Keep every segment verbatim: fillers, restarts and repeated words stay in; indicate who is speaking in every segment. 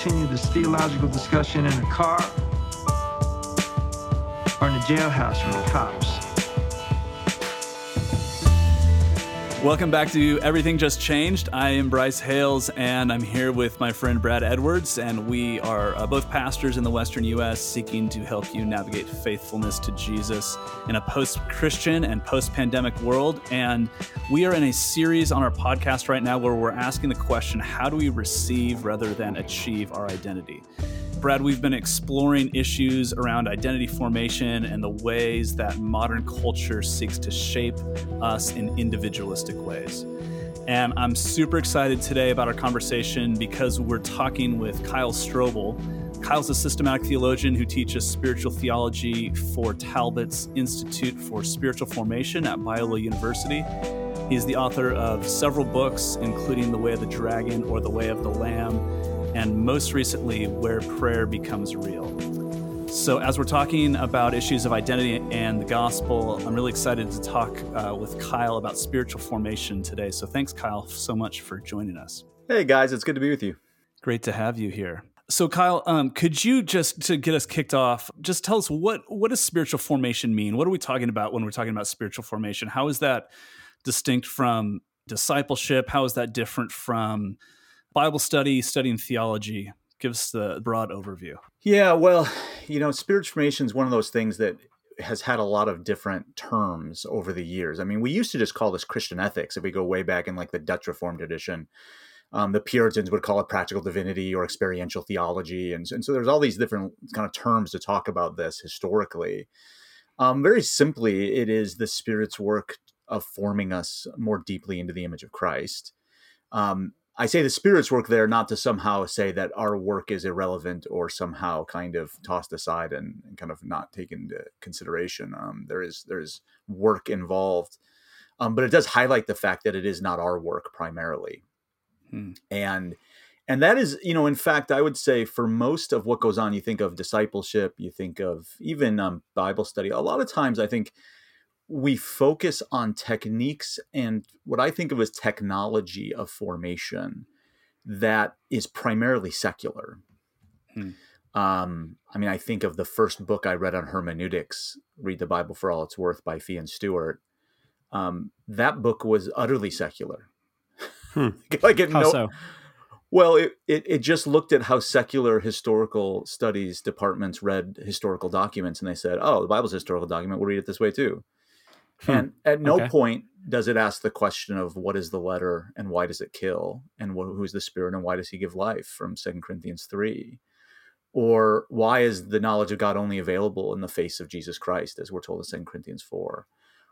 Speaker 1: continue this theological discussion in a car or in a jailhouse from the cops.
Speaker 2: Welcome back to Everything Just Changed. I am Bryce Hales, and I'm here with my friend Brad Edwards, and we are uh, both pastors in the Western U S seeking to help you navigate faithfulness to Jesus in a post-Christian and post-pandemic world. And we are in a series on our podcast right now where we're asking the question, how do we receive rather than achieve our identity? Brad, we've been exploring issues around identity formation and the ways that modern culture seeks to shape us in individualistic ways. And I'm super excited today about our conversation because we're talking with Kyle Strobel. Kyle's a systematic theologian who teaches spiritual theology for Talbot's Institute for Spiritual Formation at Biola University. He's the author of several books, including The Way of the Dragon or The Way of the Lamb, and most recently, Where Prayer Becomes Real. So as we're talking about issues of identity and the gospel, I'm really excited to talk uh, with Kyle about spiritual formation today. So thanks, Kyle, so much for joining us.
Speaker 3: Hey, guys, it's good to be with you.
Speaker 2: Great to have you here. So Kyle, um, could you just, to get us kicked off, just tell us what, what does spiritual formation mean? What are we talking about when we're talking about spiritual formation? How is that distinct from discipleship? How is that different from Bible study, studying theology? Give us the broad overview.
Speaker 3: Yeah, well, you know, spiritual formation is one of those things that has had a lot of different terms over the years. I mean, we used to just call this Christian ethics. If we go way back in like the Dutch Reformed tradition, um, the Puritans would call it practical divinity or experiential theology. And, and so there's all these different kind of terms to talk about this historically. Um, very simply, it is the Spirit's work of forming us more deeply into the image of Christ. Um, I say the Spirit's work there not to somehow say that our work is irrelevant or somehow kind of tossed aside and, and kind of not taken into consideration. Um, there is there is work involved, um, but it does highlight the fact that it is not our work primarily. Hmm. And and that is, you know, in fact, I would say for most of what goes on, you think of discipleship, you think of even um, Bible study. A lot of times I think we focus on techniques and what I think of as technology of formation that is primarily secular. Hmm. Um, I mean, I think of the first book I read on hermeneutics, Read the Bible for All It's Worth by Fee and Stewart. Um, that book was utterly secular.
Speaker 4: Hmm.
Speaker 3: like it,
Speaker 4: How
Speaker 3: no,
Speaker 4: so?
Speaker 3: Well, it, it it just looked at how secular historical studies departments read historical documents, and they said, oh, the Bible's a historical document. We'll read it this way too. Hmm. And at no
Speaker 4: okay.
Speaker 3: point does it ask the question of what is the letter and why does it kill, and what, who's the Spirit and why does he give life from Second Corinthians three, or why is the knowledge of God only available in the face of Jesus Christ, as we're told in Second Corinthians four,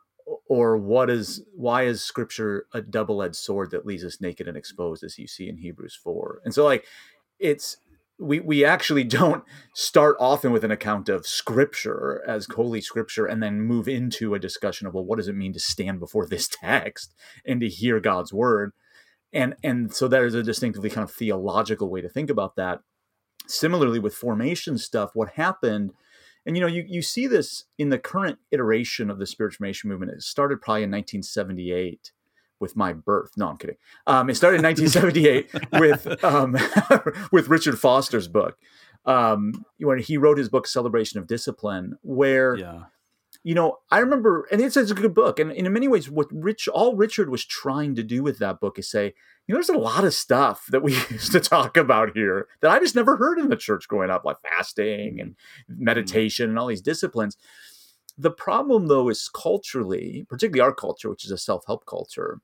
Speaker 3: or what is why is Scripture a double-edged sword that leaves us naked and exposed, as you see in Hebrews four. And so, like, it's We we actually don't start often with an account of Scripture as holy Scripture and then move into a discussion of, well, what does it mean to stand before this text and to hear God's word? And and so there's a distinctively kind of theological way to think about that. Similarly with formation stuff, what happened, and you know, you, you see this in the current iteration of the spiritual formation movement. It started probably in nineteen seventy-eight. With my birth. No, I'm kidding. Um, it started in nineteen seventy-eight with um, with Richard Foster's book. Um, when he wrote his book, Celebration of Discipline, where, yeah. you know, I remember, and it's, it's a good book. And, and in many ways, what Rich, all Richard was trying to do with that book is say, you know, there's a lot of stuff that we used to talk about here that I just never heard in the church growing up, like fasting and meditation mm-hmm. and all these disciplines. The problem, though, is culturally, particularly our culture, which is a self-help culture,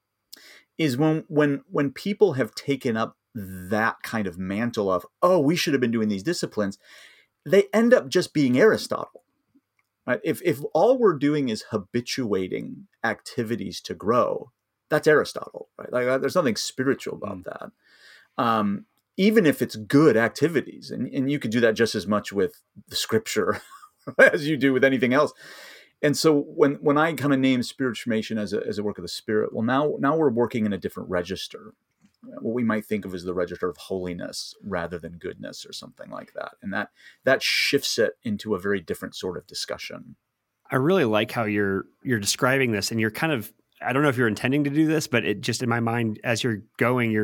Speaker 3: is when when when people have taken up that kind of mantle of, oh, we should have been doing these disciplines, they end up just being Aristotle. Right? If if all we're doing is habituating activities to grow, that's Aristotle. Right? Like there's nothing spiritual about mm. that. Um, even if it's good activities, and, and you could do that just as much with the Scripture as you do with anything else. And so when, when I kind of name spiritual formation as a, as a work of the Spirit, well, now, now we're working in a different register, what we might think of as the register of holiness rather than goodness or something like that. And that, that shifts it into a very different sort of discussion.
Speaker 4: I really like how you're, you're describing this, and you're kind of, I don't know if you're intending to do this, but it just in my mind, as you're going, you're,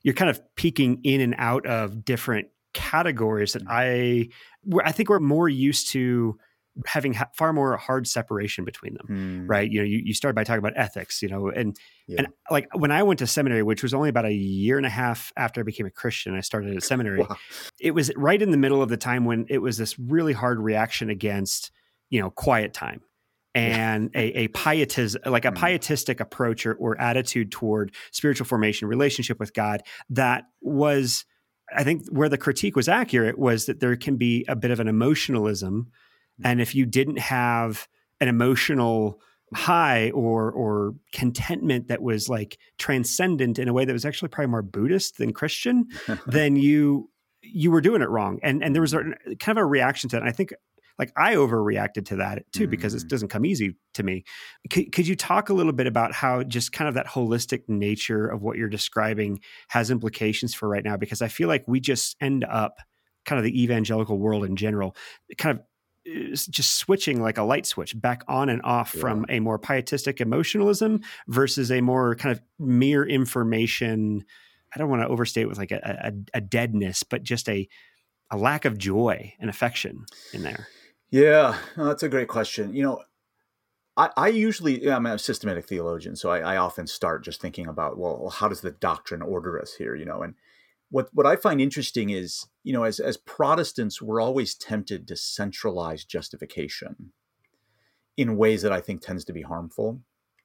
Speaker 4: you're kind of peeking in and out of different categories that I, I think we're more used to having ha- far more hard separation between them,
Speaker 3: Hmm.
Speaker 4: right? You know, you, you started by talking about ethics, you know, and,
Speaker 3: Yeah.
Speaker 4: and like when I went to seminary, which was only about a year and a half after I became a Christian, I started at seminary.
Speaker 3: Wow.
Speaker 4: It was right in the middle of the time when it was this really hard reaction against, you know, quiet time and a, a pietism, like a
Speaker 3: Hmm.
Speaker 4: pietistic approach or, or attitude toward spiritual formation, relationship with God that was, I think where the critique was accurate was that there can be a bit of an emotionalism. And if you didn't have an emotional high or or contentment that was like transcendent in a way that was actually probably more Buddhist than Christian, then you you were doing it wrong. And and there was a, kind of a reaction to it. And I think like I overreacted to that too, because it doesn't come easy to me. Could, could you talk a little bit about how just kind of that holistic nature of what you're describing has implications for right now? Because I feel like we just end up kind of the evangelical world in general, kind of just switching like a light switch back on and off
Speaker 3: Yeah.
Speaker 4: from a more pietistic emotionalism versus a more kind of mere information. I don't want to overstate it with like a, a, a deadness, but just a, a lack of joy and affection in there.
Speaker 3: Yeah, no, that's a great question. You know, I, I usually, I'm a systematic theologian, so I, I often start just thinking about, well, how does the doctrine order us here, you know? And what what I find interesting is, you know, as, as Protestants, we're always tempted to centralize justification in ways that I think tends to be harmful.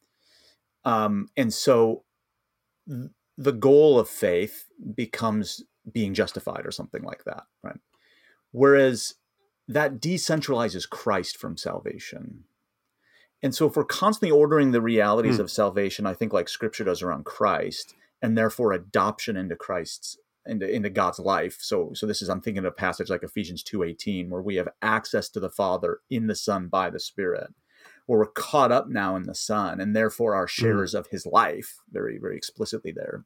Speaker 3: Um, and so th- the goal of faith becomes being justified or something like that, right? Whereas that decentralizes Christ from salvation. And so if we're constantly ordering the realities
Speaker 4: Hmm.
Speaker 3: of salvation, I think like Scripture does around Christ, and therefore adoption into Christ's, into, into God's life. So so this is, I'm thinking of a passage like Ephesians two eighteen, where we have access to the Father in the Son by the Spirit, where we're caught up now in the Son, and therefore are sharers of his life, very, very explicitly there.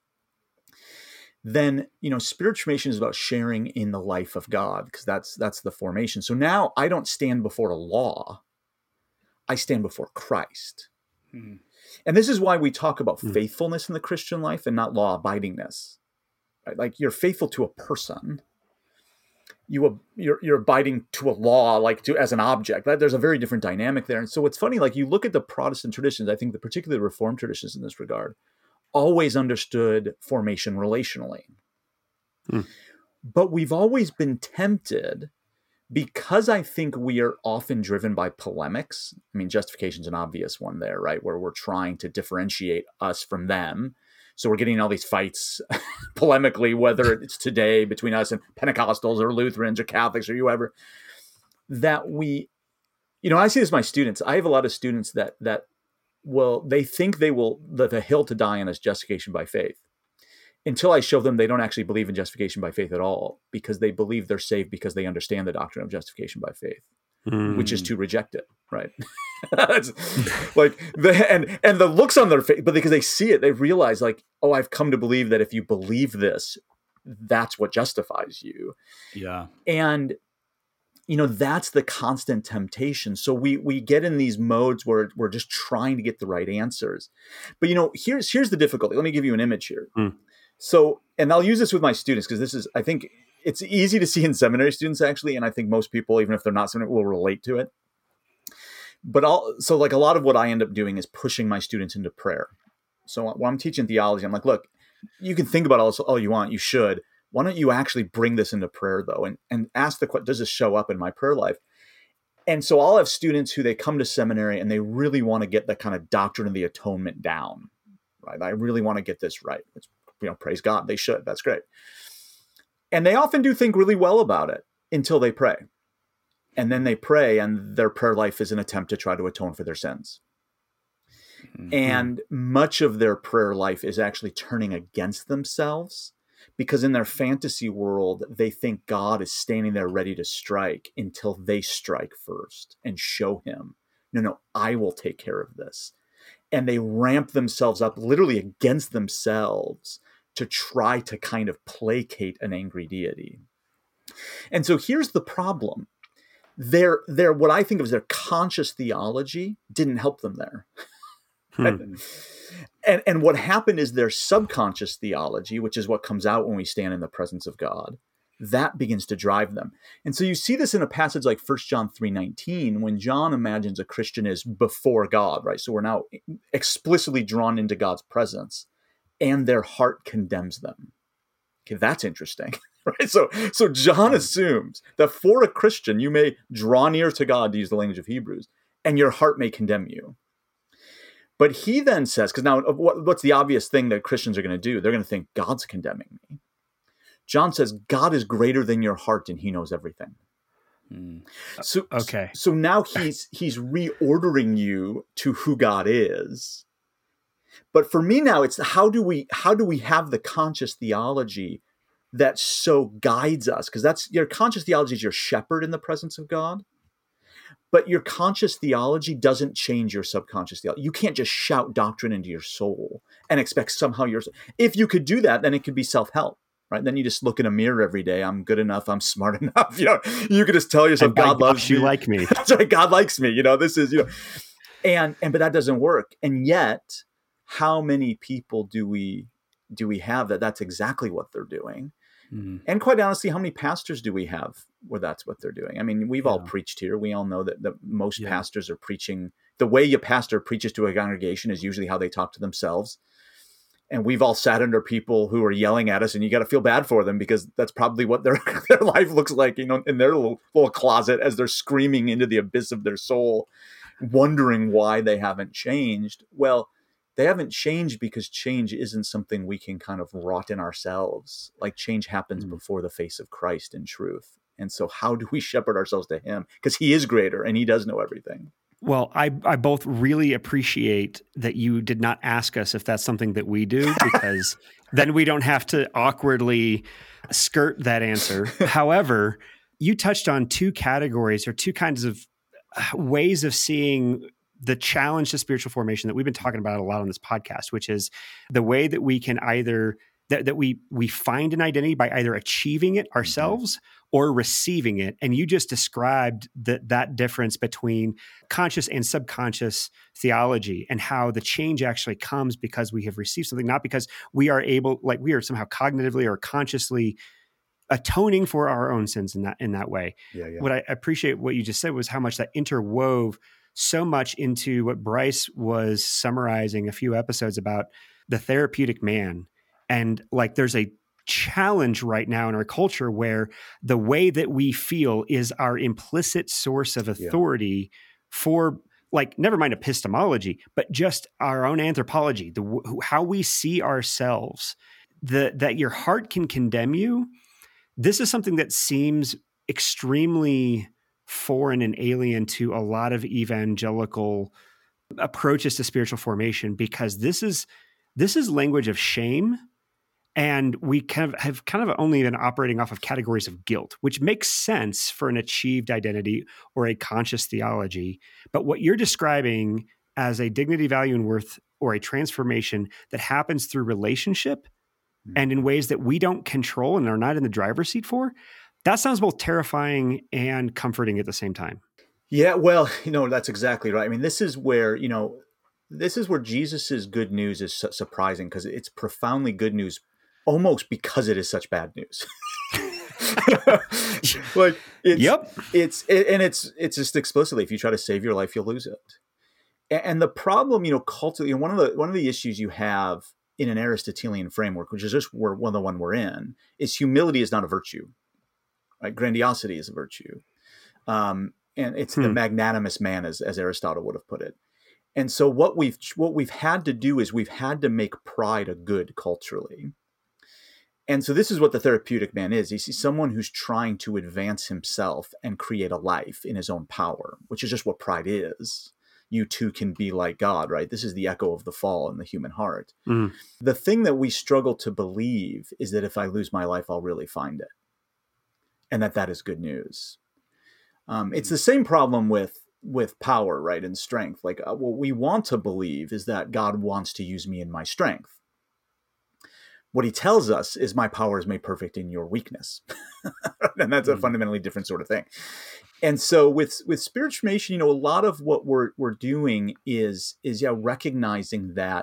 Speaker 3: Then, you know, spiritual formation is about sharing in the life of God, because that's that's the formation. So now I don't stand before a law. I stand before Christ.
Speaker 2: Hmm.
Speaker 3: And this is why we talk about
Speaker 4: Hmm.
Speaker 3: faithfulness in the Christian life and not law abidingness. Right? Like you're faithful to a person. You ab- you're you're abiding to a law, like to as an object. Right? There's a very different dynamic there. And so it's funny, like you look at the Protestant traditions, I think the particularly the Reformed traditions in this regard, always understood formation relationally.
Speaker 4: Hmm.
Speaker 3: But we've always been tempted, because I think we are often driven by polemics. I mean, justification is an obvious one there, right? Where we're trying to differentiate us from them. So we're getting in all these fights polemically, whether it's today between us and Pentecostals or Lutherans or Catholics or whoever, that we, you know, I see this with my students. I have a lot of students that, that will, they think they will, that the hill to die on is justification by faith, until I show them they don't actually believe in justification by faith at all, because they believe they're saved because they understand the doctrine of justification by faith,
Speaker 4: Hmm.
Speaker 3: which is to reject it, right? It's like the and and the looks on their face, but because they see it, they realize like, oh, I've come to believe that if you believe this, that's what justifies you.
Speaker 2: Yeah.
Speaker 3: And you know, that's the constant temptation. So we we get in these modes where we're just trying to get the right answers. But you know, here's here's the difficulty. Let me give you an image here.
Speaker 4: Hmm.
Speaker 3: So, and I'll use this with my students, because this is, I think it's easy to see in seminary students actually, and I think most people, even if they're not seminary, will relate to it. But I'll, so like a lot of what I end up doing is pushing my students into prayer. So when I'm teaching theology, I'm like, look, you can think about all this all you want, you should. Why don't you actually bring this into prayer though, and and ask the question, does this show up in my prayer life? And so I'll have students who they come to seminary and they really want to get the kind of doctrine of the atonement down, right? I really want to get this right. It's, you know, praise God, they should. That's great. And they often do think really well about it until they pray. And then they pray, and their prayer life is an attempt to try to atone for their sins. Mm-hmm. And much of their prayer life is actually turning against themselves, because in their fantasy world, they think God is standing there ready to strike until they strike first and show him, no, no, I will take care of this. And they ramp themselves up literally against themselves to try to kind of placate an angry deity. And so here's the problem. Their, their, what I think of as their conscious theology didn't help them there.
Speaker 4: Hmm.
Speaker 3: and and what happened is their subconscious theology, which is what comes out when we stand in the presence of God, that begins to drive them. And so you see this in a passage like First John three nineteen, when John imagines a Christian is before God, right? So we're now explicitly drawn into God's presence, and their heart condemns them. Okay, that's interesting, right? So, so John assumes that for a Christian, you may draw near to God, to use the language of Hebrews, and your heart may condemn you. But he then says, because now what, what's the obvious thing that Christians are going to do? They're going to think God's condemning me. John says, God is greater than your heart and he knows everything. Hmm. So,
Speaker 4: okay.
Speaker 3: So now he's, he's reordering you to who God is. But for me now, it's how do we, how do we have the conscious theology that so guides us? Because that's your conscious theology is your shepherd in the presence of God. But your conscious theology doesn't change your subconscious theology. You can't just shout doctrine into your soul and expect somehow your, if you could do that, then it could be self-help. Right? Then you just look in a mirror every day. I'm good enough. I'm smart enough. You know, you could just tell yourself, God loves
Speaker 4: you
Speaker 3: me.
Speaker 4: like me.
Speaker 3: That's right. God likes me. You know, this is, you know, and, and, but that doesn't work. And yet how many people do we, do we have that that's exactly what they're doing? Mm-hmm. And quite honestly, how many pastors do we have where that's what they're doing? I mean, we've yeah. all preached here. We all know that, that most yeah. pastors are preaching. The way a pastor preaches to a congregation is usually how they talk to themselves. And we've all sat under people who are yelling at us, and you got to feel bad for them because that's probably what their their life looks like, you know, in their little, little closet as they're screaming into the abyss of their soul, wondering why they haven't changed. Well, they haven't changed because change isn't something we can kind of wrought in ourselves. Like change happens mm-hmm. before the face of Christ in truth. And so how do we shepherd ourselves to him? Because he is greater and he does know everything.
Speaker 4: Well, I, I both really appreciate that you did not ask us if that's something that we do, because then we don't have to awkwardly skirt that answer. However, you touched on two categories or two kinds of ways of seeing the challenge to spiritual formation that we've been talking about a lot on this podcast, which is the way that we can either that, that we we find an identity by either achieving it ourselves mm-hmm. or receiving it. And you just described that that difference between conscious and subconscious theology and how the change actually comes because we have received something, not because we are able, like we are somehow cognitively or consciously atoning for our own sins in that in that way.
Speaker 3: Yeah, yeah.
Speaker 4: What I appreciate what you just said was how much that interwove so much into what Bryce was summarizing a few episodes about the therapeutic man. And like there's a challenge right now in our culture where the way that we feel is our implicit source of authority yeah. for like, never mind epistemology, but just our own anthropology, the how we see ourselves, the, that your heart can condemn you. This is something that seems extremely foreign and alien to a lot of evangelical approaches to spiritual formation, because this is this is language of shame. And we kind of have kind of only been operating off of categories of guilt, which makes sense for an achieved identity or a conscious theology. But what you're describing as a dignity, value, and worth, or a transformation that happens through relationship mm-hmm. and in ways that we don't control and are not in the driver's seat for, that sounds both terrifying and comforting at the same time.
Speaker 3: Yeah, well, you know, that's exactly right. I mean, this is where, you know, this is where Jesus's good news is su- surprising because it's profoundly good news almost because it is such bad news. Like it's,
Speaker 4: yep.
Speaker 3: it's, it, and it's, it's just explicitly, if you try to save your life, you'll lose it. And, and the problem, you know, culturally, you know, one of the, one of the issues you have in an Aristotelian framework, which is just where one of the one we're in, is humility is not a virtue, right? Grandiosity is a virtue. Um, and it's hmm. the magnanimous man, as, as Aristotle would have put it. And so what we've, what we've had to do is we've had to make pride a good culturally. And so this is what the therapeutic man is. He's someone who's trying to advance himself and create a life in his own power, which is just what pride is. You too can be like God, right? This is the echo of the fall in the human heart. Mm. The thing that we struggle to believe is that if I lose my life, I'll really find it. And that that is good news. Um, it's the same problem with, with power, right? And strength. Like uh, what we want to believe is that God wants to use me in my strength. What he tells us is my power is made perfect in your weakness. And that's a mm-hmm. fundamentally different sort of thing. And so with, with spiritual formation, you know, a lot of what we're, we're doing is, is yeah, recognizing that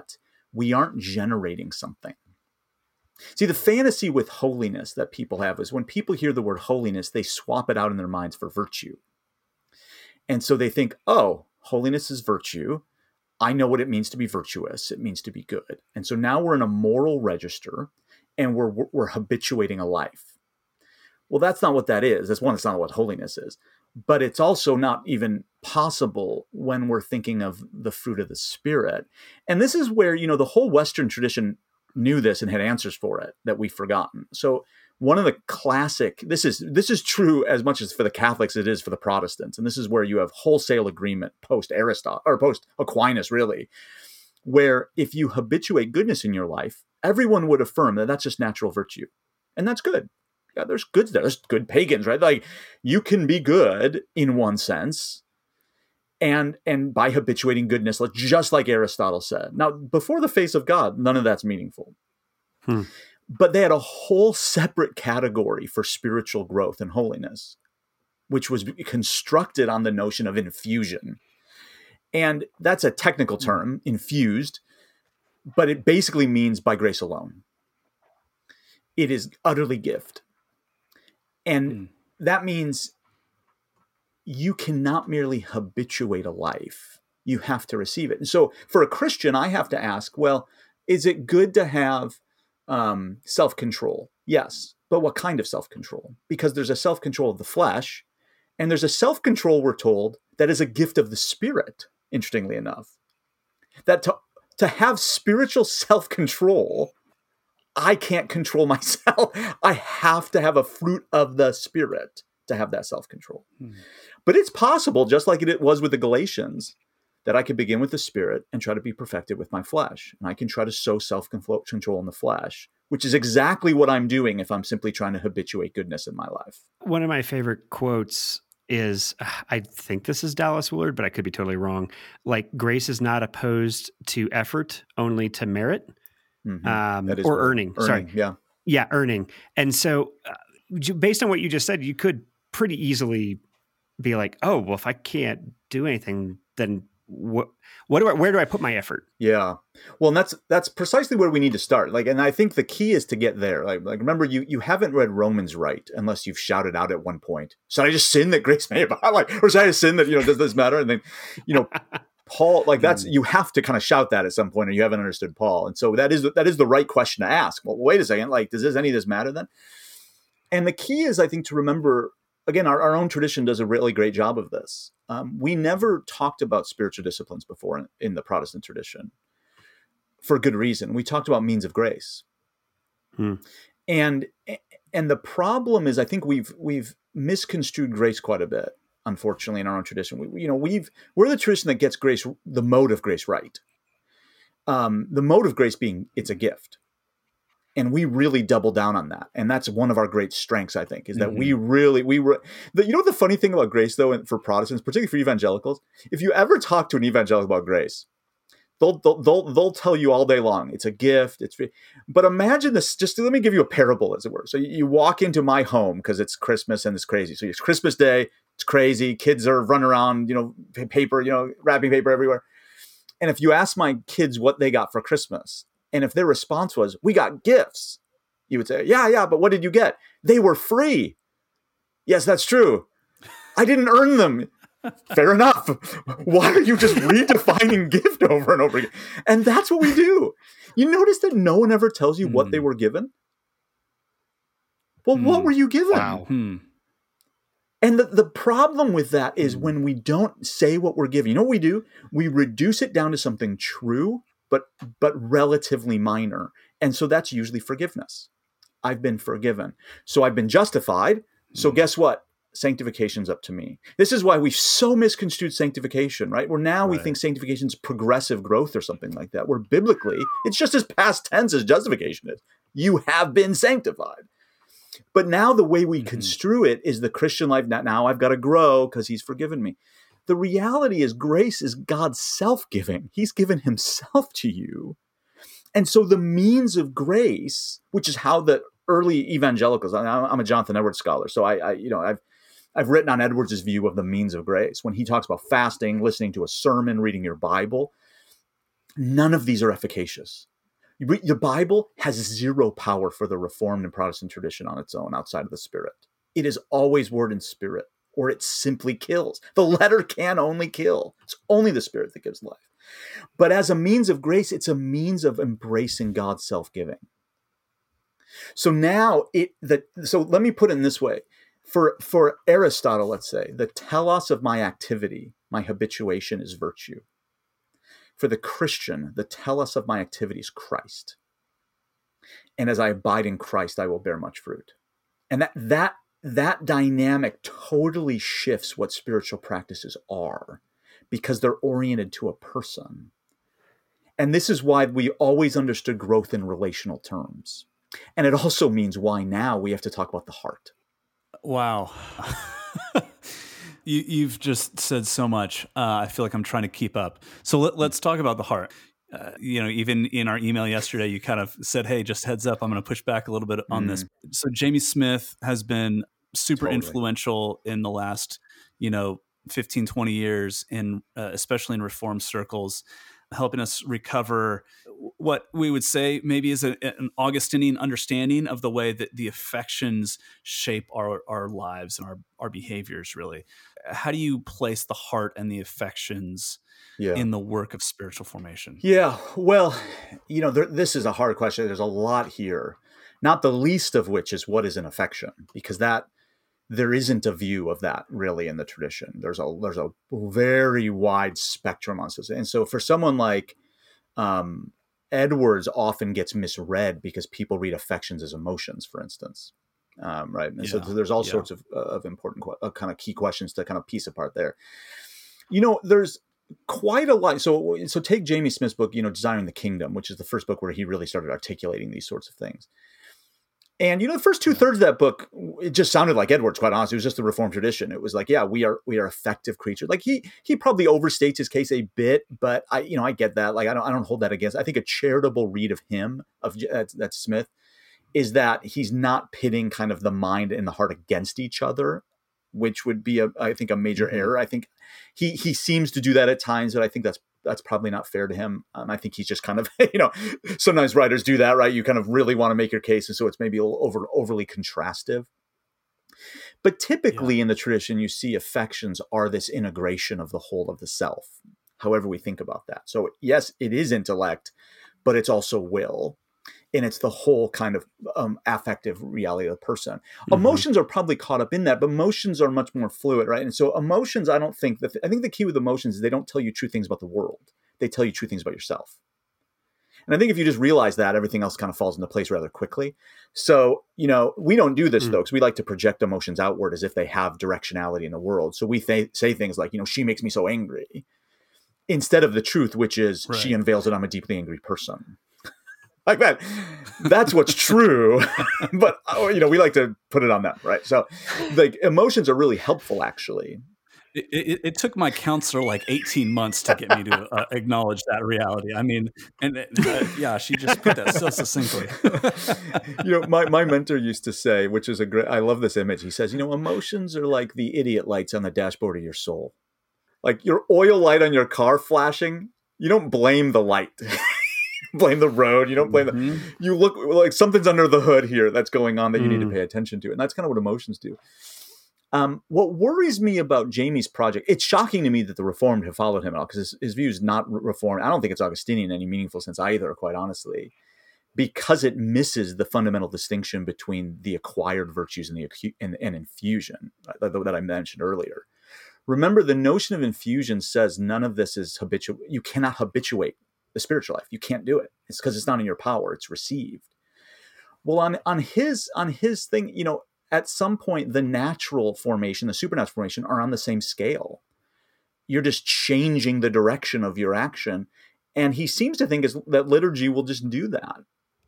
Speaker 3: we aren't generating something. See, the fantasy with holiness that people have is when people hear the word holiness, they swap it out in their minds for virtue. And so they think, oh, holiness is virtue. I know what it means to be virtuous. It means to be good. And so now we're in a moral register and we're, we're habituating a life. Well, that's not what that is. That's one, it's not what holiness is. But it's also not even possible when we're thinking of the fruit of the Spirit. And this is where, you know, the whole Western tradition knew this and had answers for it that we've forgotten. So one of the classic, this is this is true as much as for the Catholics it is for the Protestants. And this is where you have wholesale agreement post Aristotle or post Aquinas, really, where if you habituate goodness in your life, everyone would affirm that that's just natural virtue. And that's good. Yeah, there's goods there. There's good pagans, right? Like you can be good in one sense. And and by habituating goodness, just like Aristotle said. Now, before the face of God, none of that's meaningful. Hmm. But they had a whole separate category for spiritual growth and holiness, which was constructed on the notion of infusion. And that's a technical term, infused, but it basically means by grace alone. It is utterly gift. And hmm. that means you cannot merely habituate a life. You have to receive it. And so for a Christian, I have to ask, well, is it good to have um, self-control? Yes. But what kind of self-control? Because there's a self-control of the flesh, and there's a self-control, we're told, that is a gift of the Spirit, interestingly enough. That to, to have spiritual self-control, I can't control myself. I have to have a fruit of the Spirit to have that self-control. Hmm. But it's possible, just like it was with the Galatians, that I could begin with the Spirit and try to be perfected with my flesh. And I can try to sow self-control in the flesh, which is exactly what I'm doing if I'm simply trying to habituate goodness in my life.
Speaker 4: One of my favorite quotes is, I think this is Dallas Willard, but I could be totally wrong. Like, grace is not opposed to effort, only to merit. Mm-hmm. Um, or
Speaker 3: right.
Speaker 4: earning.
Speaker 3: earning.
Speaker 4: Sorry.
Speaker 3: Yeah.
Speaker 4: Yeah, earning. And so uh, based on what you just said, you could pretty easily be like, oh, well, if I can't do anything, then what, what do I, where do I put my effort?
Speaker 3: Yeah. Well, and that's, that's precisely where we need to start. Like, and I think the key is to get there. Like, like remember, you, you haven't read Romans right unless you've shouted out at one point, should I just sin that grace may abound? Like, or should I just sin that, you know, does this matter? And then, you know, Paul, like that's, you have to kind of shout that at some point or you haven't understood Paul. And so that is, that is the right question to ask. Well, wait a second, like, does this, any of this matter then? And the key is, I think, to remember, again, our, our own tradition does a really great job of this. Um, we never talked about spiritual disciplines before in, in the Protestant tradition for good reason. We talked about means of grace. Hmm. And, and the problem is, I think we've, we've misconstrued grace quite a bit. Unfortunately, in our own tradition, we, you know, we've, we're the tradition that gets grace, the mode of grace right. Um, the mode of grace being it's a gift. And we really double down on that. And that's one of our great strengths, I think, is that mm-hmm. we really, we were, the, you know, the funny thing about grace though, and for Protestants, particularly for evangelicals, if you ever talk to an evangelical about grace, they'll, they'll, they'll, they'll tell you all day long, it's a gift. It's free. But imagine this, just let me give you a parable as it were. So you, you walk into my home because it's Christmas and it's crazy. So it's Christmas Day. It's crazy. Kids are running around, you know, paper, you know, wrapping paper everywhere. And if you ask my kids what they got for Christmas, and if their response was, we got gifts, you would say, yeah, yeah, but what did you get? They were free. Yes, that's true. I didn't earn them. Fair enough. Why are you just redefining gift over and over again? And that's what we do. You notice that no one ever tells you mm. what they were given? Well, mm. what were you given?
Speaker 4: Wow. Hmm.
Speaker 3: And the, the problem with that is mm. when we don't say what we're given, you know what we do? We reduce it down to something true, but but relatively minor. And so that's usually forgiveness. I've been forgiven. So I've been justified. So mm. guess what? Sanctification's up to me. This is why we've so misconstrued sanctification, right? Where now right. we think sanctification's progressive growth or something like that, where biblically, it's just as past tense as justification is. You have been sanctified. But now the way we mm-hmm. construe it is the Christian life. Now I've got to grow because he's forgiven me. The reality is grace is God's self-giving. He's given himself to you. And so the means of grace, which is how the early evangelicals, I'm a Jonathan Edwards scholar, so I, I you know, I've I've written on Edwards' view of the means of grace. When he talks about fasting, listening to a sermon, reading your Bible, none of these are efficacious. The Bible has zero power for the Reformed and Protestant tradition on its own outside of the Spirit. It is always word and spirit, or it simply kills. The letter can only kill. It's only the Spirit that gives life. But as a means of grace, it's a means of embracing God's self-giving. So now, it the, so let me put it in this way. For, for Aristotle, let's say, the telos of my activity, my habituation, is virtue. For the Christian, the telos of my activity is Christ. And as I abide in Christ, I will bear much fruit. And that that that dynamic totally shifts what spiritual practices are, because they're oriented to a person. And this is why we always understood growth in relational terms. And it also means why now we have to talk about the heart.
Speaker 2: Wow. You, you've just said so much. Uh, I feel like I'm trying to keep up. So let, let's talk about the heart. Uh, you know, even in our email yesterday, you kind of said, hey, just heads up, I'm going to push back a little bit on mm. this. So Jamie Smith has been super totally. influential in the last, you know, fifteen, twenty years, in uh, especially in Reformed circles, helping us recover what we would say maybe is a, an Augustinian understanding of the way that the affections shape our, our lives and our, our behaviors, really. How do you place the heart and the affections yeah. in the work of spiritual formation?
Speaker 3: Yeah, well, you know, there, this is a hard question. There's a lot here, not the least of which is what is an affection, because that there isn't a view of that really in the tradition. There's a there's a very wide spectrum on this. And so for someone like um, Edwards often gets misread because people read affections as emotions, for instance. Um, right. And yeah. so there's all yeah. sorts of, uh, of important, uh, kind of key questions to kind of piece apart there. You know, there's quite a lot. So, so take Jamie Smith's book, you know, Desiring the Kingdom, which is the first book where he really started articulating these sorts of things. And, you know, the first two thirds of that book, it just sounded like Edwards, quite honestly. It was just the Reformed tradition. It was like, yeah, we are, we are affective creatures. Like he, he probably overstates his case a bit, but I, you know, I get that. Like, I don't, I don't hold that against. I think a charitable read of him, of that's, that's Smith, is that he's not pitting kind of the mind and the heart against each other, which would be a, I think, a major mm-hmm. error. I think he, he seems to do that at times, but I think that's, that's probably not fair to him. Um, I think he's just kind of, you know, sometimes writers do that, right? You kind of really want to make your case. And so it's maybe a little over, overly contrastive. But typically yeah. in the tradition, you see affections are this integration of the whole of the self, however we think about that. So yes, it is intellect, but it's also will. And it's the whole kind of um, affective reality of the person. Mm-hmm. Emotions are probably caught up in that, but emotions are much more fluid, right? And so emotions, I don't think that, th- I think the key with emotions is they don't tell you true things about the world. They tell you true things about yourself. And I think if you just realize that, everything else kind of falls into place rather quickly. So, you know, we don't do this mm. though, because we like to project emotions outward as if they have directionality in the world. So we th- say things like, you know, she makes me so angry, instead of the truth, which is right. she unveils that I'm a deeply angry person. Like that, that's what's true. But, you know, we like to put it on them, right? So like emotions are really helpful, actually.
Speaker 2: It, it, it took my counselor like eighteen months to get me to uh, acknowledge that reality. I mean, and uh, yeah, she just put that so succinctly.
Speaker 3: You know, my, my mentor used to say, which is a great, I love this image. He says, you know, emotions are like the idiot lights on the dashboard of your soul. Like your oil light on your car flashing, you don't blame the light. Blame the road. You don't blame mm-hmm. the, you look like something's under the hood here that's going on that you mm. need to pay attention to. And that's kind of what emotions do. Um, what worries me about Jamie's project, it's shocking to me that the Reformed have followed him at all, because his, his view is not Reformed. I don't think it's Augustinian in any meaningful sense either, quite honestly, because it misses the fundamental distinction between the acquired virtues and the acu- and, and infusion that, that I mentioned earlier. Remember, the notion of infusion says none of this is habitual. You cannot habituate the spiritual life. You can't do it. It's because it's not in your power. It's received. Well, on, on his, on his thing, you know, at some point, the natural formation, the supernatural formation are on the same scale. You're just changing the direction of your action. And he seems to think is, that liturgy will just do that.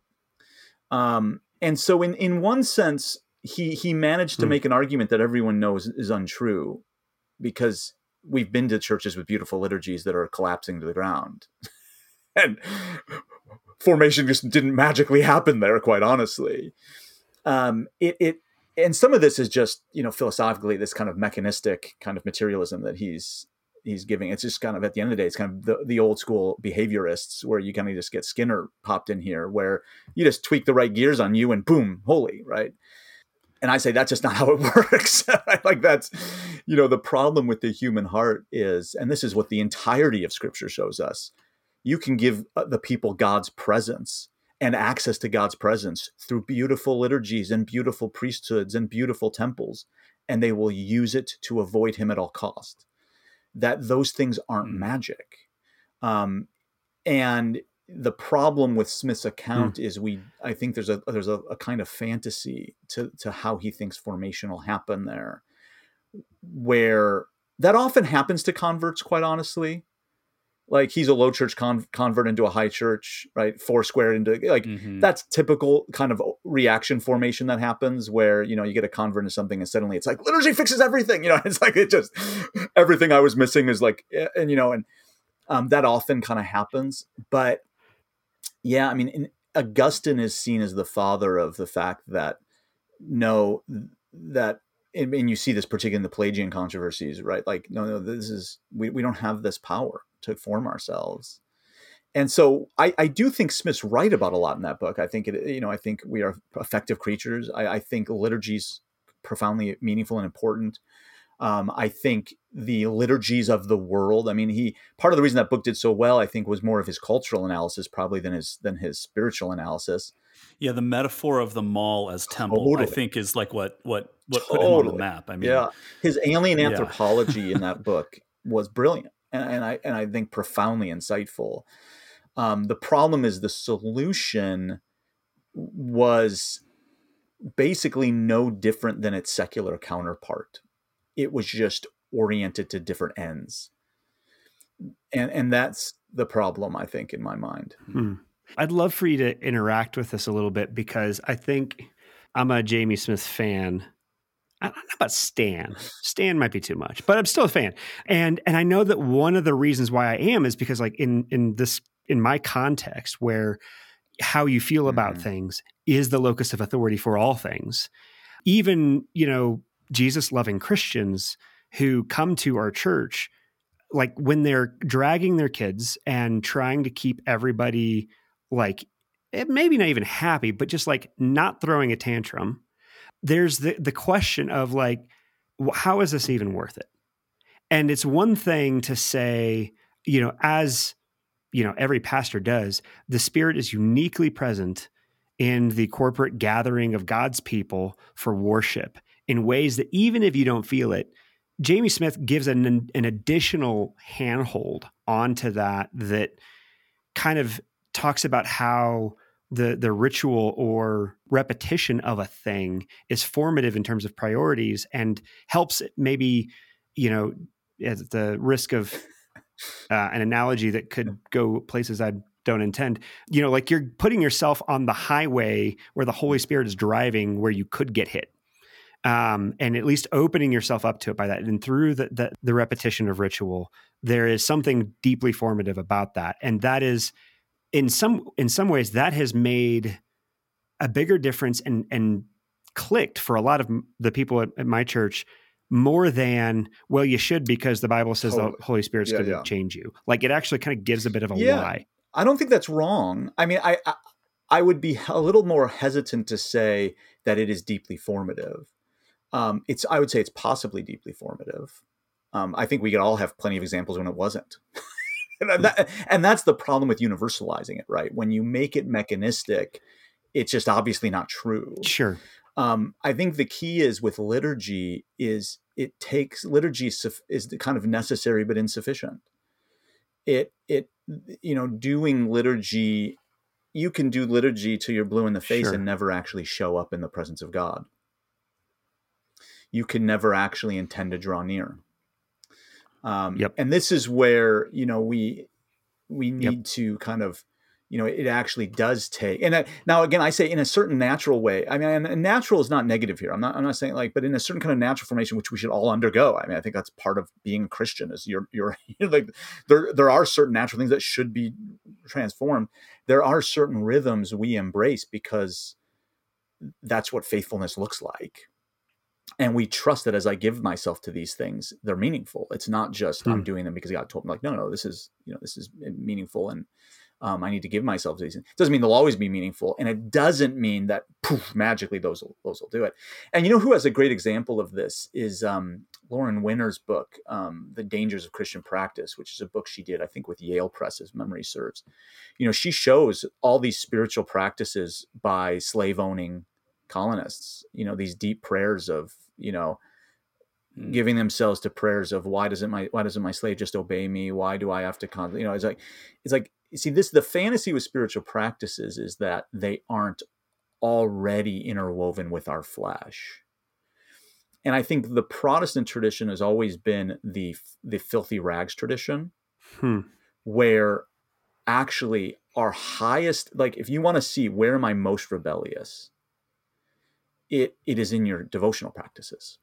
Speaker 3: Um, and so in, in one sense, he, he managed to hmm. make an argument that everyone knows is untrue, because we've been to churches with beautiful liturgies that are collapsing to the ground. And formation just didn't magically happen there, quite honestly. Um, it, it, and some of this is just, you know, philosophically, this kind of mechanistic kind of materialism that he's he's giving. It's just kind of, at the end of the day, it's kind of the, the old school behaviorists where you kind of just get Skinner popped in here, where you just tweak the right gears on you and boom, holy, right? And I say that's just not how it works. Like that's, you know, the problem with the human heart is, and this is what the entirety of Scripture shows us, you can give the people God's presence and access to God's presence through beautiful liturgies and beautiful priesthoods and beautiful temples, and they will use it to avoid him at all cost. That those things aren't mm. magic. Um, and the problem with Smith's account mm. is we, I think there's a, there's a, a kind of fantasy to, to how he thinks formation will happen there, where that often happens to converts, quite honestly. Like he's a low church con- convert into a high church, right? Four square into like, mm-hmm. that's typical kind of reaction formation that happens where, you know, you get a convert into something and suddenly it's like liturgy fixes everything. You know, it's like, it just, everything I was missing is like, and, you know, and um, that often kind of happens. But yeah, I mean, in, Augustine is seen as the father of the fact that no, that, and, and you see this particularly in the Pelagian controversies, right? Like, no, no, this is, we, we don't have this power to form ourselves. And so I, I do think Smith's right about a lot in that book. I think it, you know, I think we are affective creatures. I, I think liturgy's profoundly meaningful and important. Um, I think the liturgies of the world, I mean, he, part of the reason that book did so well, I think, was more of his cultural analysis probably than his, than his spiritual analysis.
Speaker 2: Yeah. The metaphor of the mall as temple, totally. I think is like what, what, what
Speaker 3: totally.
Speaker 2: put him on the map. I mean,
Speaker 3: yeah, his alien anthropology yeah. in that book was brilliant. And, and I, and I think profoundly insightful. Um, the problem is the solution was basically no different than its secular counterpart. It was just oriented to different ends. And and that's the problem, I think, in my mind.
Speaker 4: Hmm. I'd love for you to interact with this a little bit, because I think I'm a Jamie Smith fan. I don't know about Stan. Stan might be too much, but I'm still a fan. And and I know that one of the reasons why I am is because, like, in in this in my context, where how you feel about mm-hmm. things is the locus of authority for all things. Even, you know, Jesus loving Christians who come to our church, like when they're dragging their kids and trying to keep everybody like maybe not even happy, but just like not throwing a tantrum. There's the, the question of like, how is this even worth it? And it's one thing to say, you know, as, you know, every pastor does, the Spirit is uniquely present in the corporate gathering of God's people for worship in ways that even if you don't feel it, Jamie Smith gives an, an additional handhold onto that, that kind of talks about how the the ritual or repetition of a thing is formative in terms of priorities and helps maybe, you know, at the risk of uh, an analogy that could go places I don't intend, you know, like you're putting yourself on the highway where the Holy Spirit is driving, where you could get hit. Um, and at least opening yourself up to it by that. And through the, the the repetition of ritual, there is something deeply formative about that. And that is, in some in some ways, that has made a bigger difference and and clicked for a lot of the people at, at my church more than, well, you should because the Bible says totally. The Holy Spirit's yeah, going to yeah. change you. Like it actually kind of gives a bit of a
Speaker 3: yeah.
Speaker 4: why.
Speaker 3: I don't think that's wrong. I mean, I, I I would be a little more hesitant to say that it is deeply formative. Um, it's, I would say it's possibly deeply formative. Um, I think we could all have plenty of examples when it wasn't. and, that, and that's the problem with universalizing it, right? When you make it mechanistic, it's just obviously not true.
Speaker 4: Sure.
Speaker 3: Um, I think the key is with liturgy is it takes, liturgy is, is kind of necessary, but insufficient. It, it, you know, doing liturgy, you can do liturgy till you're blue in the face sure. and never actually show up in the presence of God. You can never actually intend to draw near. Um,
Speaker 4: yep.
Speaker 3: And this is where, you know, we, we need yep. to kind of, you know, it actually does take, and I, now again, I say in a certain natural way, I mean, and, and natural is not negative here. I'm not, I'm not saying like, but in a certain kind of natural formation, which we should all undergo. I mean, I think that's part of being a Christian is you're, you're, you're like, there, there are certain natural things that should be transformed. There are certain rhythms we embrace because that's what faithfulness looks like. And we trust that as I give myself to these things, they're meaningful. It's not just
Speaker 4: Hmm.
Speaker 3: I'm doing them because God told me. Like, no, no, this is, you know, this is meaningful, and um, I need to give myself to these things. It doesn't mean they'll always be meaningful, and it doesn't mean that poof, magically those will, those will do it. And you know who has a great example of this is um, Lauren Winner's book, um, The Dangers of Christian Practice, which is a book she did, I think, with Yale Press, as memory serves. You know, she shows all these spiritual practices by slave-owning colonists. You know, these deep prayers of, you know,
Speaker 2: Mm.
Speaker 3: giving themselves to prayers of why doesn't my why doesn't my slave just obey me? Why do I have to con-? You know, it's like it's like you see this the fantasy with spiritual practices is that they aren't already interwoven with our flesh. And I think the Protestant tradition has always been the the filthy rags tradition,
Speaker 4: Hmm.
Speaker 3: where actually our highest, like if you want to see where am I most rebellious, it it is in your devotional practices.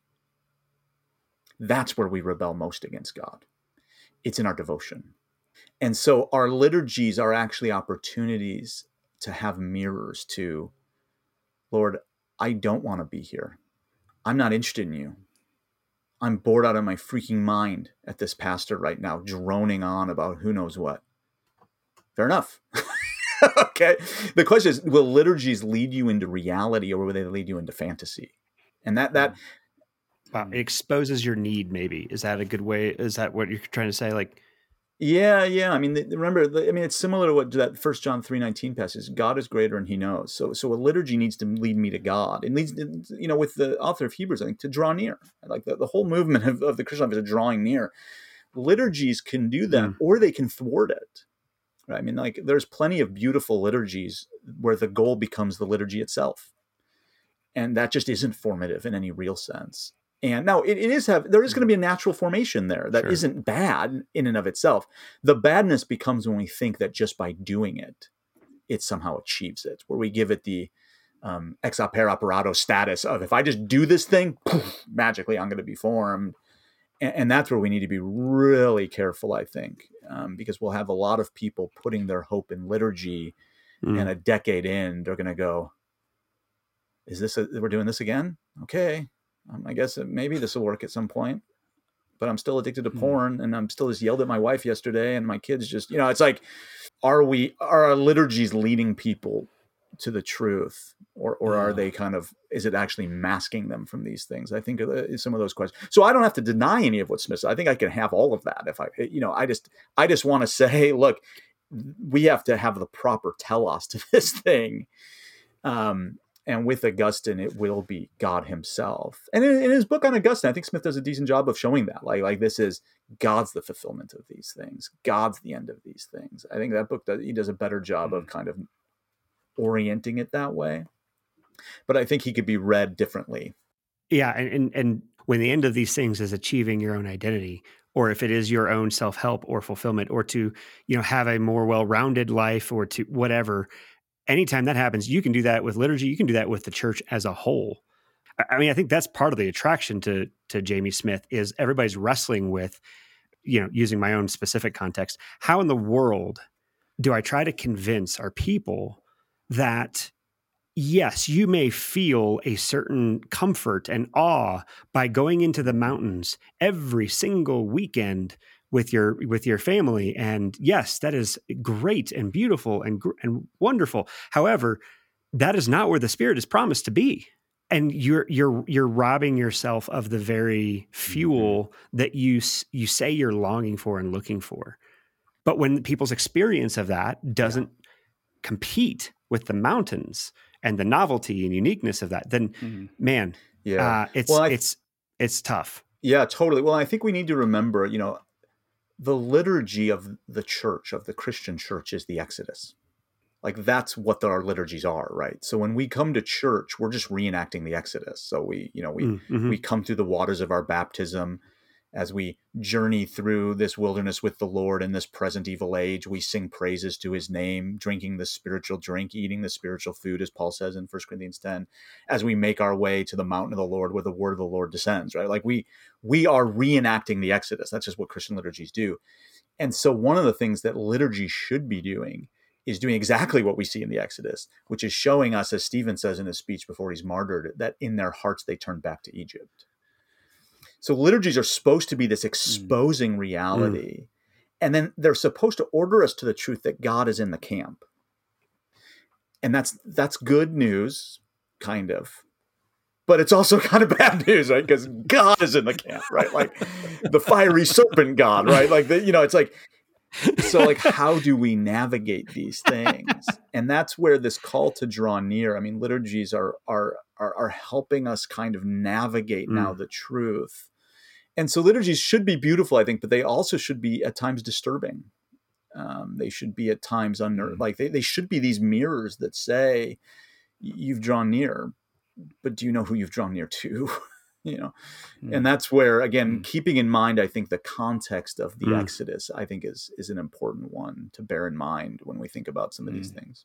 Speaker 3: That's where we rebel most against God. It's in our devotion. And so our liturgies are actually opportunities to have mirrors to, Lord, I don't want to be here. I'm not interested in you. I'm bored out of my freaking mind at this pastor right now, droning on about who knows what. Fair enough. Okay. The question is, will liturgies lead you into reality, or will they lead you into fantasy? And that, that,
Speaker 4: Wow. It exposes your need, maybe. Is that a good way? Is that what you're trying to say? Like,
Speaker 3: Yeah, yeah. I mean, the, remember, the, I mean, it's similar to what that First John three nineteen passage. God is greater, and He knows. So, so a liturgy needs to lead me to God. It leads, you know, with the author of Hebrews, I think, to draw near. Like the, the whole movement of, of the Christian life is a drawing near. Liturgies can do that,
Speaker 4: Mm.
Speaker 3: or they can thwart it. Right? I mean, like there's plenty of beautiful liturgies where the goal becomes the liturgy itself, and that just isn't formative in any real sense. And now it, it is have there is going to be a natural formation there that
Speaker 4: Sure.
Speaker 3: isn't bad in and of itself. The badness becomes when we think that just by doing it, it somehow achieves it, where we give it the um, ex opere operato status of if I just do this thing, poof, magically I'm going to be formed. And, and that's where we need to be really careful, I think, um, because we'll have a lot of people putting their hope in liturgy,
Speaker 4: Mm.
Speaker 3: and a decade in, they're going to go, "Is this a, we're doing this again? Okay." Um, I guess maybe this will work at some point, but I'm still addicted to
Speaker 4: Hmm.
Speaker 3: porn, and I'm still just yelled at my wife yesterday, and my kids just, you know, it's like, are we, are our liturgies leading people to the truth, or or are
Speaker 2: Yeah.
Speaker 3: they kind of, is it actually masking them from these things? I think uh, some of those questions. So I don't have to deny any of what Smith said. I think I can have all of that if I, you know, I just, I just want to say, look, we have to have the proper telos to this thing. Um, And with Augustine, it will be God Himself. And in, in his book on Augustine, I think Smith does a decent job of showing that. Like, like this is God's the fulfillment of these things. God's the end of these things. I think that book does, he does a better job of kind of orienting it that way. But I think he could be read differently.
Speaker 4: Yeah, and, and and when the end of these things is achieving your own identity, or if it is your own self-help or fulfillment, or to, you know, have a more well-rounded life, or to whatever, anytime that happens, you can do that with liturgy. You can do that with the church as a whole. I I mean, I think that's part of the attraction to to Jamie Smith is everybody's wrestling with, you know, using my own specific context, how in the world do I try to convince our people that, yes, you may feel a certain comfort and awe by going into the mountains every single weekend with your with your family, and yes, that is great and beautiful and gr- and wonderful. However, that is not where the Spirit is promised to be, and you're you're you're robbing yourself of the very fuel mm-hmm. that you s- you say you're longing for and looking for. But when people's experience of that doesn't yeah. compete with the mountains and the novelty and uniqueness of that, then mm-hmm. man, yeah, uh, it's well, th- it's it's tough.
Speaker 3: Yeah, totally. Well, I think we need to remember, you know, the liturgy of the church, of the Christian church, is the Exodus. Like that's what the, our liturgies are, right? So when we come to church, we're just reenacting the Exodus. So we, you know, we mm-hmm. we come through the waters of our baptism. As we journey through this wilderness with the Lord in this present evil age, we sing praises to His name, drinking the spiritual drink, eating the spiritual food, as Paul says in First Corinthians ten, as we make our way to the mountain of the Lord where the word of the Lord descends, right? Like we we are reenacting the Exodus. That's just what Christian liturgies do. And so one of the things that liturgy should be doing is doing exactly what we see in the Exodus, which is showing us, as Stephen says in his speech before he's martyred, that in their hearts they turned back to Egypt. So liturgies are supposed to be this exposing mm. reality. Mm. And then they're supposed to order us to the truth that God is in the camp. And that's that's good news, kind of. But it's also kind of bad news, right? Because God is in the camp, right? Like the fiery serpent God, right? Like, the, you know, it's like, so like, how do we navigate these things? And that's where this call to draw near, I mean, liturgies are are are, are helping us kind of navigate mm. now the truth. And so liturgies should be beautiful, I think, but they also should be at times disturbing. Um, they should be at times under, mm. like they, they should be these mirrors that say, you've drawn near, but do you know who you've drawn near to? you know, mm. and that's where, again, mm. keeping in mind, I think the context of the mm. Exodus, I think is, is an important one to bear in mind when we think about some of mm. these things.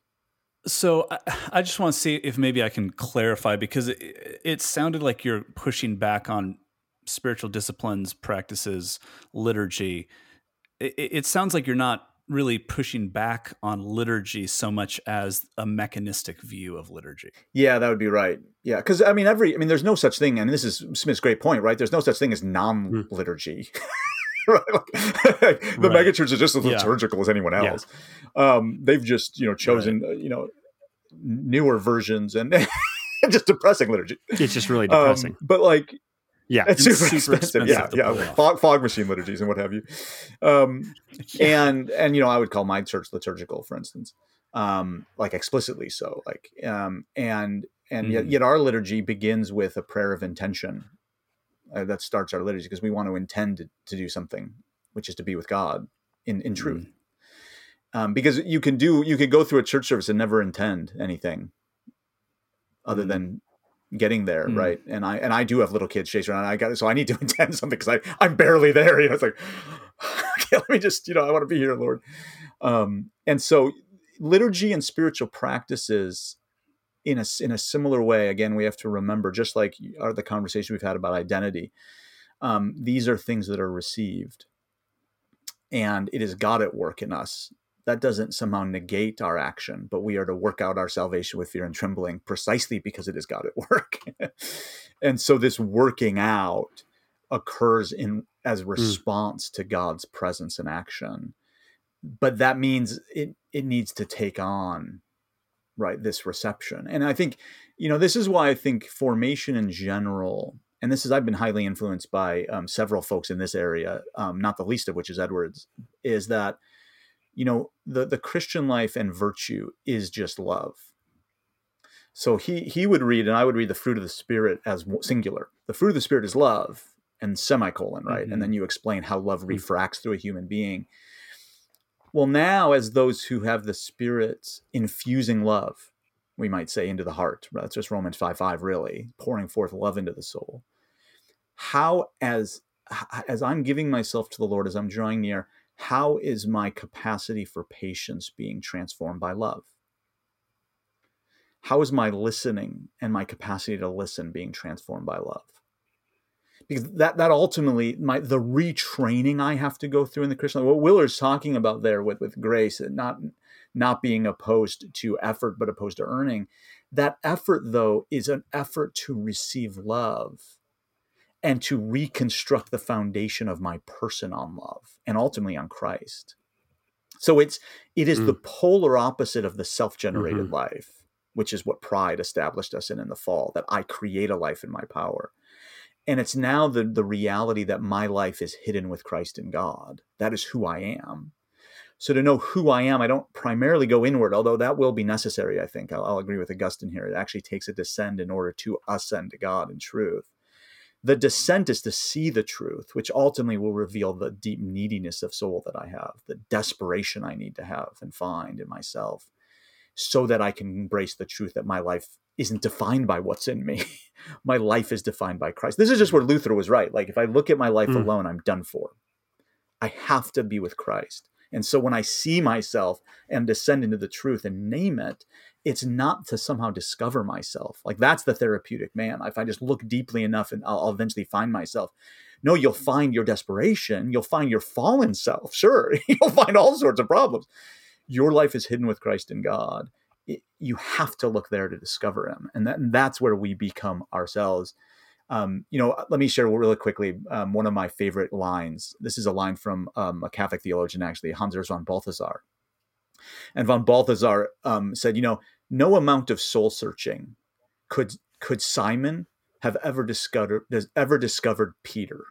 Speaker 2: So I, I just want to see if maybe I can clarify, because it, it sounded like you're pushing back on spiritual disciplines, practices, liturgy. It, it sounds like you're not really pushing back on liturgy so much as a mechanistic view of liturgy. Yeah,
Speaker 3: that would be right. Yeah, because I mean, every I mean, there's no such thing, and this is Smith's great point, right? There's no such thing as non-liturgy. Mm. right? Like, the right. megachurch is just as liturgical yeah. as anyone else. Yeah. Um, they've just you know chosen right. uh, you know newer versions and just depressing liturgy.
Speaker 4: It's just really depressing.
Speaker 3: Um, but like.
Speaker 4: Yeah,
Speaker 3: it's super, super expensive. expensive. Yeah, yeah, fog, fog machine liturgies and what have you. Um, yeah. And and you know, I would call my church liturgical, for instance, um, like explicitly so. Like, um, and and mm-hmm. yet, yet our liturgy begins with a prayer of intention uh, that starts our liturgy because we want to intend to, to do something, which is to be with God in in truth. Mm-hmm. Um, because you can do you can go through a church service and never intend anything other mm-hmm. than getting there, mm. right? And I and I do have little kids chasing around. I got it, so I need to intend something because I I'm barely there. You know, it's like, okay, let me just, you know, I want to be here, Lord. Um, and so liturgy and spiritual practices, in a in a similar way, again, we have to remember, just like our, the conversation we've had about identity, um, these are things that are received, and it is God at work in us. That doesn't somehow negate our action, but we are to work out our salvation with fear and trembling precisely because it is God at work. And so this working out occurs in as response mm. to God's presence and action. But that means it it needs to take on, right, this reception. And I think, you know, this is why I think formation in general, and this is, I've been highly influenced by um, several folks in this area, um, not the least of which is Edwards, is that you know, the, the Christian life and virtue is just love. So he he would read, and I would read the fruit of the Spirit as singular. The fruit of the Spirit is love, and semicolon, right? Mm-hmm. And then you explain how love refracts through a human being. Well, now as those who have the Spirit infusing love, we might say, into the heart, right? That's just Romans five five, really, pouring forth love into the soul. How, as as I'm giving myself to the Lord, as I'm drawing near, how is my capacity for patience being transformed by love? How is my listening and my capacity to listen being transformed by love? Because that that ultimately, my the retraining I have to go through in the Christian life, what Willard's talking about there with, with grace, and not, not being opposed to effort, but opposed to earning, that effort, though, is an effort to receive love and to reconstruct the foundation of my person on love and ultimately on Christ. So it's, it is mm. the polar opposite of the self-generated mm-hmm. life, which is what pride established us in in the fall, that I create a life in my power. And it's now the, the reality that my life is hidden with Christ in God. That is who I am. So to know who I am, I don't primarily go inward, although that will be necessary, I think. I'll, I'll agree with Augustine here. It actually takes a descent in order to ascend to God in truth. The descent is to see the truth, which ultimately will reveal the deep neediness of soul that I have, the desperation I need to have and find in myself, so that I can embrace the truth that my life isn't defined by what's in me. My life is defined by Christ. This is just where Luther was right. Like, if I look at my life mm. alone, I'm done for. I have to be with Christ. And so when I see myself and descend into the truth and name it, it's not to somehow discover myself. Like, that's the therapeutic man. If I just look deeply enough, and I'll, I'll eventually find myself. No, you'll find your desperation. You'll find your fallen self. Sure, you'll find all sorts of problems. your life is hidden with Christ in God, it, you have to look there to discover him. And, that, and that's where we become ourselves. Um, you know, let me share really quickly um, one of my favorite lines. This is a line from um, a Catholic theologian, actually, Hans Urs von Balthasar. And von Balthasar um, said, you know, no amount of soul searching could could Simon have ever discovered ever discovered Peter.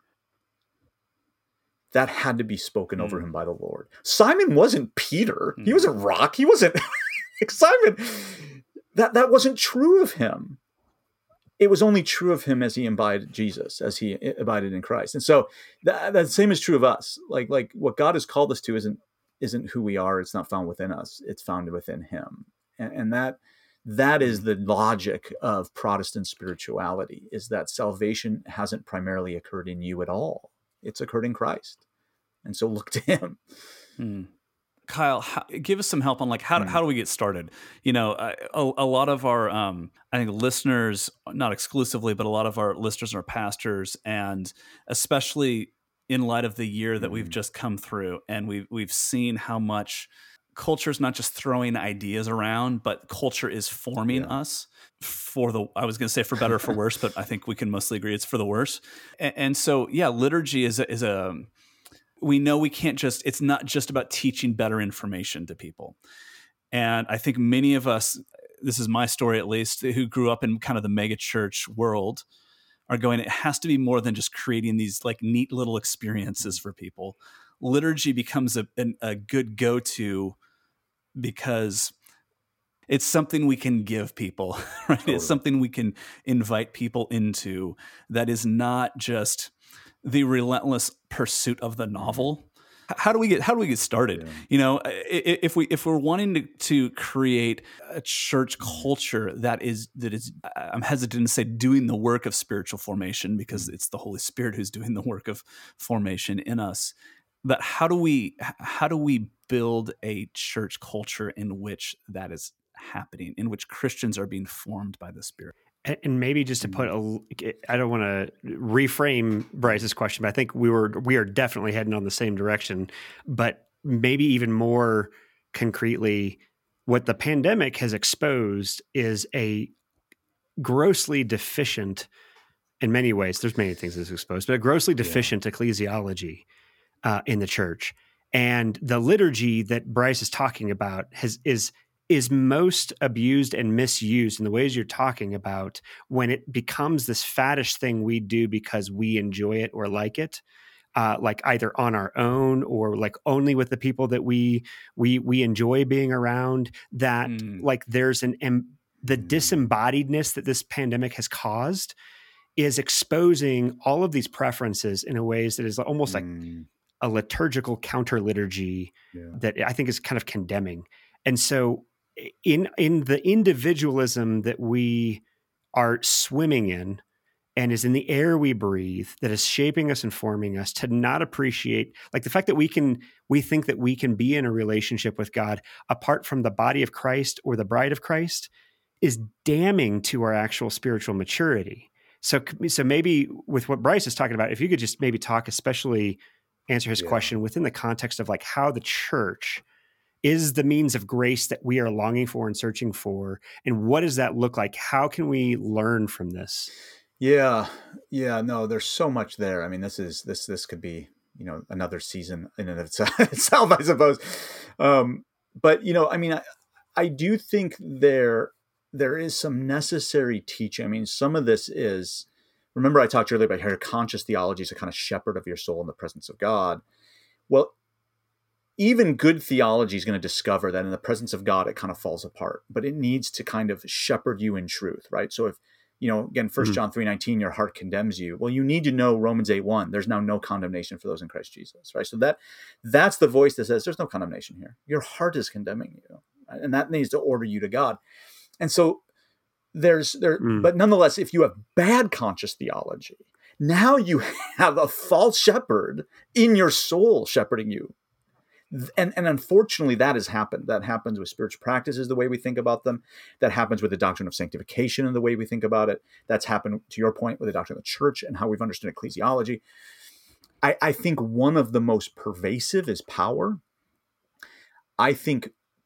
Speaker 3: That had to be spoken mm. over him by the Lord. Simon wasn't Peter. Mm. He was a rock. He wasn't like Simon. That that wasn't true of him. It was only true of him as he imbibed Jesus, as he abided in Christ. And so that, that same is true of us. Like, like what God has called us to isn't, isn't who we are. It's not found within us. It's found within him. And, and that, that is the logic of Protestant spirituality, is that salvation hasn't primarily occurred in you at all. It's occurred in Christ. And so look to him.
Speaker 2: Hmm. Kyle, how, give us some help on like how do, how do we get started? You know, a, a lot of our um, I think listeners, not exclusively, but a lot of our listeners are pastors, and especially in light of the year that mm. we've just come through, and we've we've seen how much culture is not just throwing ideas around, but culture is forming yeah. us for the. I was going to say for better or for worse, but I think we can mostly agree it's for the worse. And, and so, yeah, liturgy is a, is a we know we can't just, it's not just about teaching better information to people. And I think many of us, this is my story at least, who grew up in kind of the mega church world, are going, it has to be more than just creating these like neat little experiences for people. Liturgy becomes a, a, a good go-to because it's something we can give people, right? Totally. It's something we can invite people into that is not just the relentless pursuit of the novel. How do we get how do we get started? Yeah. You know, if we if we're wanting to, to create a church culture that is that is I'm hesitant to say doing the work of spiritual formation, because it's the Holy Spirit who's doing the work of formation in us. But how do we how do we build a church culture in which that is happening, in which Christians are being formed by the Spirit?
Speaker 4: And maybe just to put a, I don't want to reframe Bryce's question, but I think we were, we are definitely heading on the same direction, but maybe even more concretely, what the pandemic has exposed is a grossly deficient, in many ways, there's many things that's exposed, but a grossly deficient yeah. ecclesiology uh, in the church. And the liturgy that Bryce is talking about has, is, is most abused and misused in the ways you're talking about when it becomes this faddish thing we do because we enjoy it or like it, uh, like either on our own or like only with the people that we we we enjoy being around. That mm. like there's an um, the disembodiedness that this pandemic has caused is exposing all of these preferences in a ways that is almost like mm. a liturgical counter liturgy yeah. that I think is kind of condemning. And so in in the individualism that we are swimming in and is in the air we breathe, that is shaping us and forming us, to not appreciate, like the fact that we can, we think that we can be in a relationship with God apart from the body of Christ or the bride of Christ, is damning to our actual spiritual maturity. So, so maybe with what Bryce is talking about, if you could just maybe talk, especially answer his yeah. question within the context of like how the church is the means of grace that we are longing for and searching for. And what does that look like? How can we learn from this?
Speaker 3: Yeah. Yeah, no, there's so much there. I mean, this is, this, this could be, you know, another season in and of itself, I suppose. Um, but, you know, I mean, I, I do think there, there is some necessary teaching. I mean, some of this is, remember I talked earlier about how conscious theology is a kind of shepherd of your soul in the presence of God. Well, even good theology is going to discover that in the presence of God, it kind of falls apart, but it needs to kind of shepherd you in truth, right? So if, you know, again, First mm-hmm. John three nineteen, your heart condemns you. Well, you need to know Romans eight one, there's now no condemnation for those in Christ Jesus, right? So that that's the voice that says there's no condemnation here. Your heart is condemning you, right? And that needs to order you to God. And so there's there, mm. but nonetheless, if you have bad conscious theology, now you have a false shepherd in your soul shepherding you. And, and unfortunately, that has happened. That happens with spiritual practices, the way we think about them. That happens with the doctrine of sanctification and the way we think about it. That's happened, to your point, with the doctrine of the church and how we've understood ecclesiology. I, I think one of the most pervasive is power. I think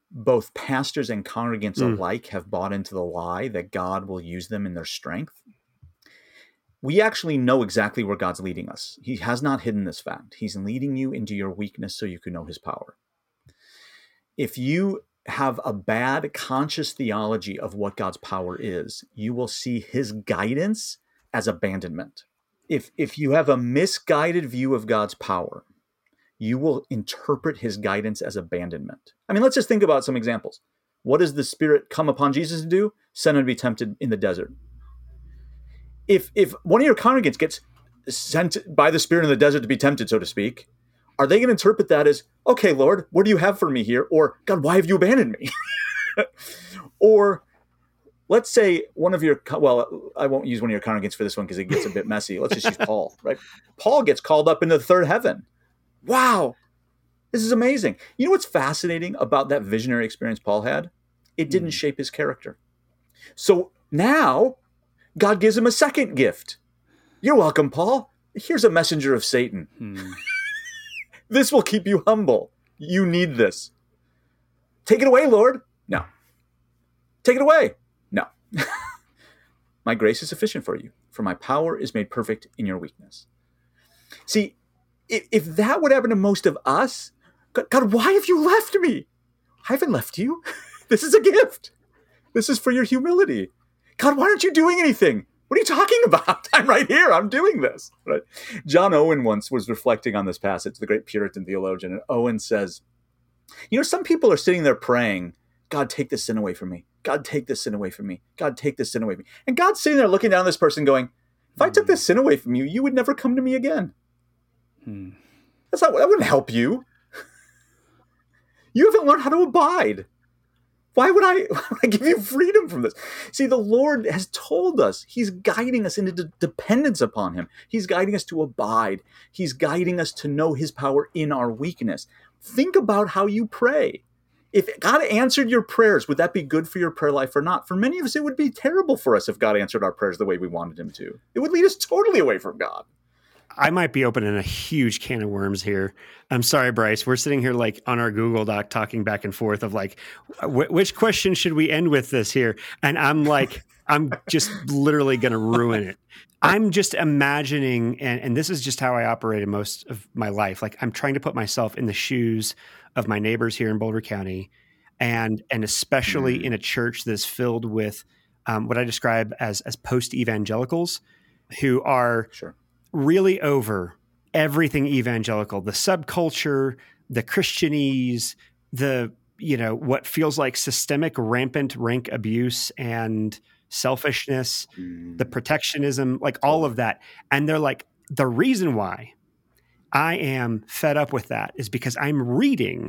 Speaker 3: both pastors and congregants
Speaker 4: Mm.
Speaker 3: alike have bought into the lie that God will use them in their strength. We actually know exactly where God's leading us. He has not hidden this fact. He's leading you into your weakness so you can know his power. If you have a bad conscious theology of what God's power is, you will see his guidance as abandonment. If, if you have a misguided view of God's power, you will interpret his guidance as abandonment. I mean, let's just think about some examples. What does the Spirit come upon Jesus to do? Send him to be tempted in the desert. If if one of your congregants gets sent by the Spirit in the desert to be tempted, so to speak, are they going to interpret that as, okay, Lord, what do you have for me here? Or, God, why have you abandoned me? Or let's say one of your, well, I won't use one of your congregants for this one because it gets a bit messy. Let's just use Paul, right? Paul gets called up into the third heaven. Wow, this is amazing. You know what's fascinating about that visionary experience Paul had? It didn't
Speaker 2: Mm.
Speaker 3: shape his character. So now God gives him a second gift. You're welcome, Paul. Here's a messenger of Satan.
Speaker 2: Hmm.
Speaker 3: This will keep you humble. You need this. Take it away, Lord. No. Take it away. No. My grace is sufficient for you, for my power is made perfect in your weakness. See, if, if that would happen to most of us, God, God, why have you left me? I haven't left you. This is a gift. This is for your humility. God, why aren't you doing anything? What are you talking about? I'm right here. I'm doing this. Right? John Owen once was reflecting on this passage, the great Puritan theologian, and Owen says, you know, some people are sitting there praying, God, take this sin away from me. God, take this sin away from me. God, take this sin away from me. And God's sitting there looking down at this person going, if I took this sin away from you, you would never come to me again.
Speaker 2: Hmm.
Speaker 3: That's not, that wouldn't help you. You haven't learned how to abide. Why would I, why would I give you freedom from this? See, the Lord has told us he's guiding us into de- dependence upon him. He's guiding us to abide. He's guiding us to know his power in our weakness. Think about how you pray. If God answered your prayers, would that be good for your prayer life or not? For many of us, it would be terrible for us if God answered our prayers the way we wanted him to. It would lead us totally away from God.
Speaker 4: I might be opening a huge can of worms here. I'm sorry, Bryce. We're sitting here like on our Google Doc talking back and forth of like, wh- which question should we end with this here? And I'm like, I'm just literally going to ruin it. I'm just imagining, and, and this is just how I operated most of my life. Like I'm trying to put myself in the shoes of my neighbors here in Boulder County, and and especially
Speaker 3: Mm.
Speaker 4: in a church that's filled with um, what I describe as as post-evangelicals who are
Speaker 3: Sure.
Speaker 4: really over everything evangelical, the subculture, the Christianese, the, you know, what feels like systemic rampant rank abuse and selfishness,
Speaker 3: Mm.
Speaker 4: the protectionism, like all of that. And they're like, the reason why I am fed up with that is because I'm reading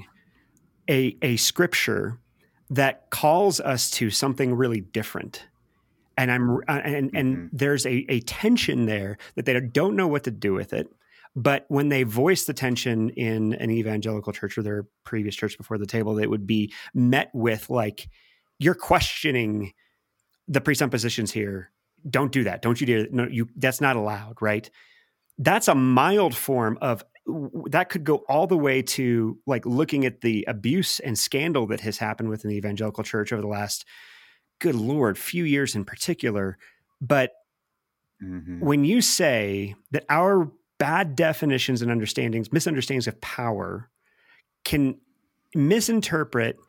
Speaker 4: a, a scripture that calls us to something really different. And I'm and and
Speaker 3: Mhm.
Speaker 4: there's a, a tension there that they don't know what to do with it. But when they voice the tension in an evangelical church or their previous church before the table, they would be met with like, "You're questioning the presuppositions here. Don't do that. Don't you dare. No, you. That's not allowed." Right? That's a mild form of that could go all the way to like looking at the abuse and scandal that has happened within the evangelical church over the last, good Lord, few years in particular. But
Speaker 3: Mhm.
Speaker 4: when you say that our bad definitions and understandings, misunderstandings of power can misinterpret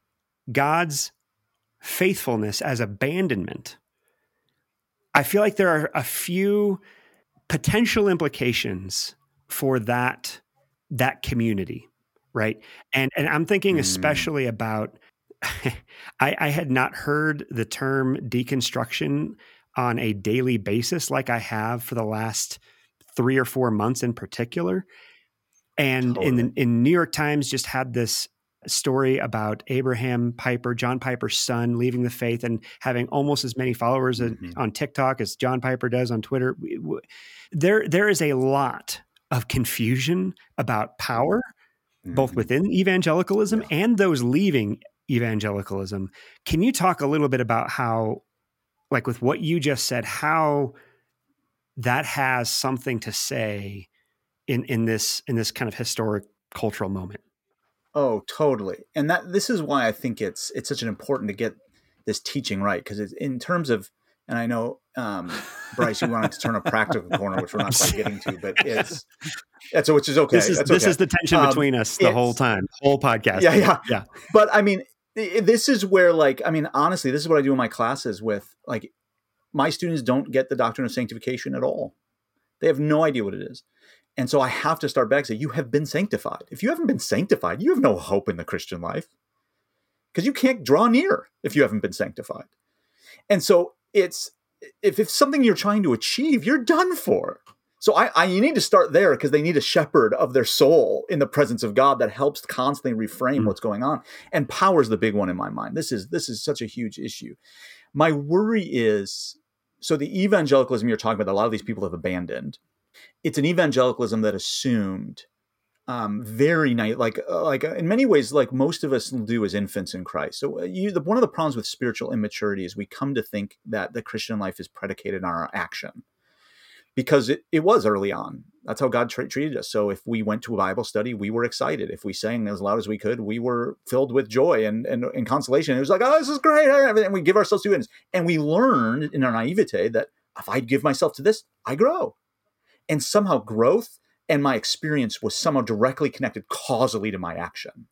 Speaker 4: God's faithfulness as abandonment, I feel like there are a few potential implications for that, that community, right? And and I'm thinking
Speaker 3: Mm.
Speaker 4: especially about I, I had not heard the term deconstruction on a daily basis like I have for the last three or four months in particular. And in
Speaker 3: Totally.
Speaker 4: the in New York Times just had this story about Abraham Piper, John Piper's son, leaving the faith and having almost as many followers
Speaker 3: Mhm.
Speaker 4: on TikTok as John Piper does on Twitter. There, there is a lot of confusion about power, both
Speaker 3: Mhm.
Speaker 4: within evangelicalism
Speaker 3: Yeah.
Speaker 4: and those leaving evangelicalism. Can you talk a little bit about how, like with what you just said, how that has something to say in, in this in this kind of historic cultural moment?
Speaker 3: Oh, totally. And that this is why I think it's it's such an important to get this teaching right, because it's in terms of, and I know um, Bryce, you wanted to turn a practical corner, which we're not quite getting to, but it's that's which is okay.
Speaker 4: This is
Speaker 3: That's
Speaker 4: this
Speaker 3: okay.
Speaker 4: is the tension
Speaker 3: Um,
Speaker 4: between us the whole
Speaker 3: it's-
Speaker 4: time, whole podcast.
Speaker 3: Yeah, yeah.
Speaker 4: yeah.
Speaker 3: But I mean, i- this is where, like, I mean, honestly, this is what I do in my classes with, like, my students don't get the doctrine of sanctification at all. They have no idea what it is. And so I have to start back and say, you have been sanctified. If you haven't been sanctified, you have no hope in the Christian life, because you can't draw near if you haven't been sanctified. And so it's, if it's something you're trying to achieve, you're done for. So I, I you need to start there, because they need a shepherd of their soul in the presence of God that helps constantly reframe
Speaker 4: Mm.
Speaker 3: what's going on. And power is the big one in my mind. This is this is such a huge issue. My worry is, so the evangelicalism you're talking about, a lot of these people have abandoned. It's an evangelicalism that assumed um, very nice, like uh, like uh, in many ways, like most of us do as infants in Christ. So uh, you, the, one of the problems with spiritual immaturity is we come to think that the Christian life is predicated on our action, because it, it was early on. That's how God tra- treated us. So if we went to a Bible study, we were excited. If we sang as loud as we could, we were filled with joy and, and, and consolation. It was like, oh, this is great. And we give ourselves to it. And we learned in our naivete that if I give myself to this, I grow. And somehow growth and my experience was somehow directly connected causally to my action.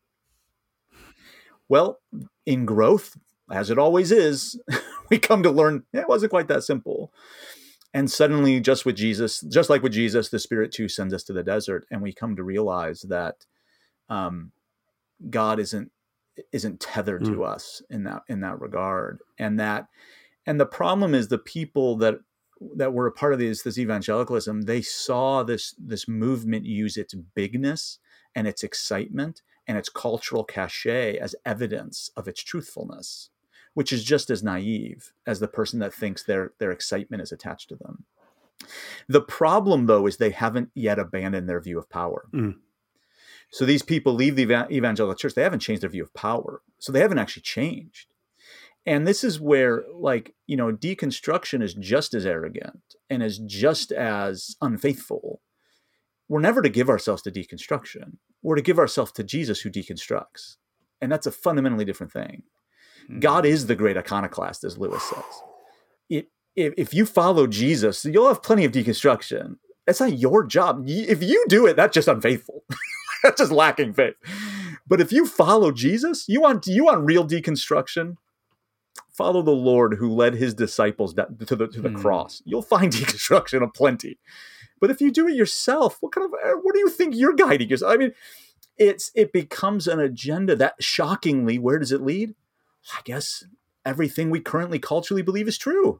Speaker 3: Well, in growth, as it always is, we come to learn it wasn't quite that simple. And suddenly, just with Jesus, just like with Jesus, the Spirit too sends us to the desert, and we come to realize that um, God isn't isn't tethered
Speaker 4: Mm.
Speaker 3: to us in that in that regard, and that and the problem is the people that that were a part of this this evangelicalism, they saw this this movement use its bigness and its excitement and its cultural cachet as evidence of its truthfulness, which is just as naive as the person that thinks their their excitement is attached to them. The problem, though, is they haven't yet abandoned their view of power.
Speaker 4: Mm.
Speaker 3: So these people leave the eva- evangelical church. They haven't changed their view of power. So they haven't actually changed. And this is where, like, you know, deconstruction is just as arrogant and is just as unfaithful. We're never to give ourselves to deconstruction. We're to give ourselves to Jesus, who deconstructs. And that's a fundamentally different thing. God is the great iconoclast, as Lewis says. It, if, if you follow Jesus, you'll have plenty of deconstruction. That's not your job. If you do it, that's just unfaithful. That's just lacking faith. But if you follow Jesus, you want you want real deconstruction. Follow the Lord who led his disciples to the to the
Speaker 2: Hmm.
Speaker 3: cross. You'll find deconstruction aplenty. But if you do it yourself, what kind of what do you think you're guiding yourself? I mean, it's it becomes an agenda that, shockingly, where does it lead? I guess everything we currently culturally believe is true.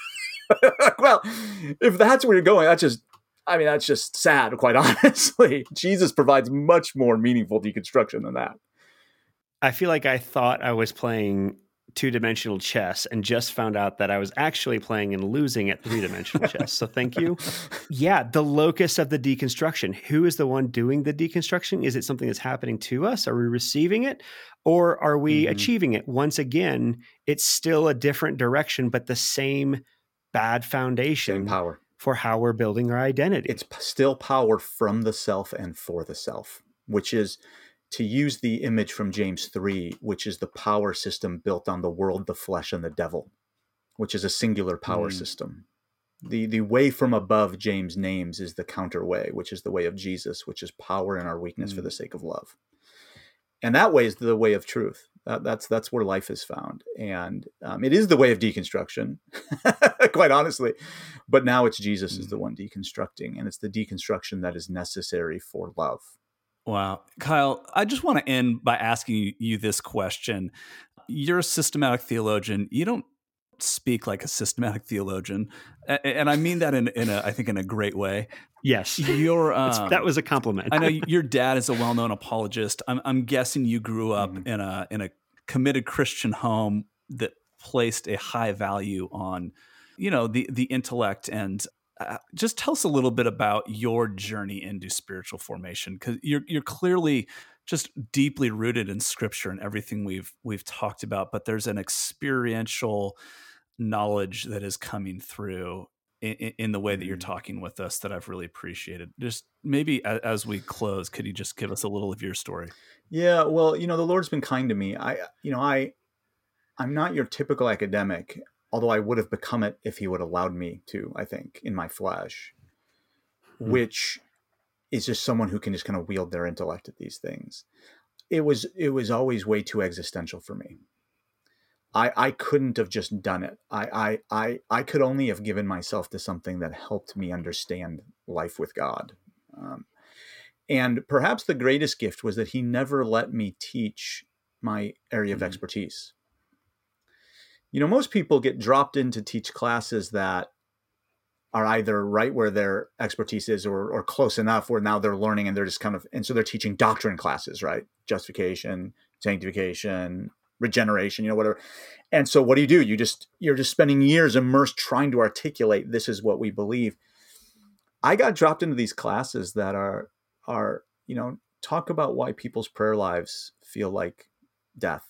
Speaker 3: Well, if that's where you're going, that's just, I mean, that's just sad, quite honestly. Jesus provides much more meaningful deconstruction than that.
Speaker 4: I feel like I thought I was playing two-dimensional chess and just found out that I was actually playing and losing at three-dimensional chess. So thank you. Yeah, the locus of the deconstruction. Who is the one doing the deconstruction? Is it something that's happening to us? Are we receiving it? Or are we
Speaker 3: Mhm.
Speaker 4: achieving it? Once again, it's still a different direction, but the same bad foundation
Speaker 3: Same power.
Speaker 4: for how we're building our identity.
Speaker 3: It's p- still power from the self and for the self, which is, to use the image from James three, which is the power system built on the world, the flesh, and the devil, which is a singular power
Speaker 2: Mm.
Speaker 3: system. The the way from above James names is the counter way, which is the way of Jesus, which is power in our weakness for
Speaker 2: Mm.
Speaker 3: the sake of love. And that way is the way of truth. That, that's that's where life is found. And um, it is the way of deconstruction, quite honestly. But now it's Jesus is the one deconstructing, and it's the deconstruction that is necessary for love.
Speaker 2: Wow. Kyle, I just want to end by asking you this question. You're a systematic theologian. You don't speak like a systematic theologian. A- And I mean that in, in a, I think in a great way.
Speaker 4: yes,
Speaker 2: You're,
Speaker 4: It's-
Speaker 2: um,
Speaker 4: that was a compliment.
Speaker 2: I know your dad is a well-known apologist. I'm, I'm guessing you grew up
Speaker 3: Mhm.
Speaker 2: in a, in a committed Christian home that placed a high value on, you know, the, the intellect. And uh, just tell us a little bit about your journey into spiritual formation, because you're you're clearly just deeply rooted in Scripture and everything we've we've talked about. But there's an experiential knowledge that is coming through. in, in the way that you're talking with us that I've really appreciated. Just maybe as we close, could you just give us a little of your story?
Speaker 3: Yeah, well, you know, the Lord's been kind to me. I, you know, I, I'm not your typical academic, although I would have become it if he would have allowed me to, I think, in my flesh, hmm. which is just someone who can just kind of wield their intellect at these things. It was, it was always way too existential for me. I, I couldn't have just done it. I, I, I, I could only have given myself to something that helped me understand life with God. Um, and perhaps the greatest gift was that he never let me teach my area of mm-hmm. expertise. You know, most people get dropped in to teach classes that are either right where their expertise is or, or close enough where now they're learning and they're just kind of, and so they're teaching doctrine classes, right? Justification, sanctification, regeneration, you know, whatever. And so what do you do? You just, you're just spending years immersed trying to articulate, this is what we believe. I got dropped into these classes that are, are, you know, talk about why people's prayer lives feel like death.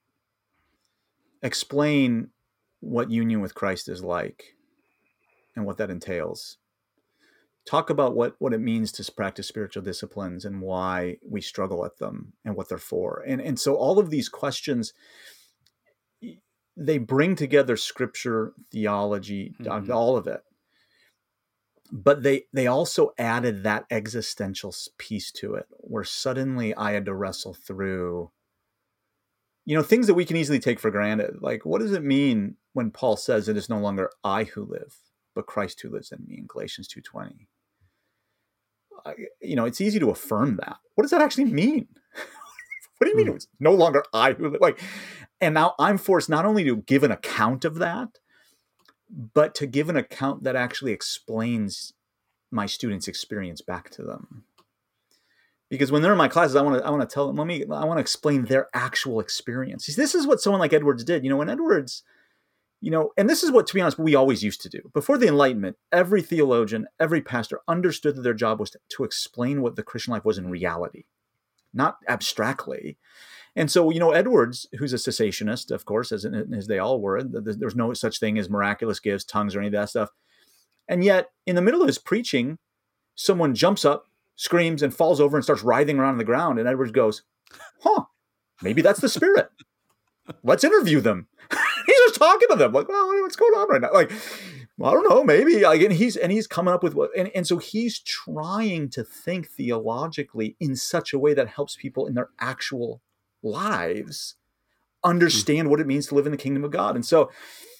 Speaker 3: Explain what union with Christ is like and what that entails. Talk about what, what it means to practice spiritual disciplines and why we struggle at them and what they're for. And, and so all of these questions, they bring together scripture, theology, mm-hmm. all of it. But they, they also added that existential piece to it where suddenly I had to wrestle through, you know, things that we can easily take for granted. Like, what does it mean when Paul says it is no longer I who live, but Christ who lives in me in Galatians two twenty? I, you know, it's easy to affirm that. What does that actually mean? What do you mean mm. it's no longer I who live? Like, and now I'm forced not only to give an account of that, but to give an account that actually explains my students' experience back to them. Because when they're in my classes, I want to I want to tell them, let me I want to explain their actual experience. See, this is what someone like Edwards did. You know, when Edwards, you know, and this is what, to be honest, we always used to do. Before the Enlightenment, every theologian, every pastor understood that their job was to, to explain what the Christian life was in reality, not abstractly. And so, you know, Edwards, who's a cessationist, of course, as, as they all were, there's no such thing as miraculous gifts, tongues, or any of that stuff. And yet, in the middle of his preaching, someone jumps up, screams, and falls over and starts writhing around on the ground. And Edwards goes, huh, maybe that's the Spirit. Let's interview them. He's just talking to them like, well, what's going on right now? Like, well, I don't know, maybe. Like, and he's and he's coming up with what, and, and so he's trying to think theologically in such a way that helps people in their actual lives understand mm-hmm. what it means to live in the kingdom of God. And so,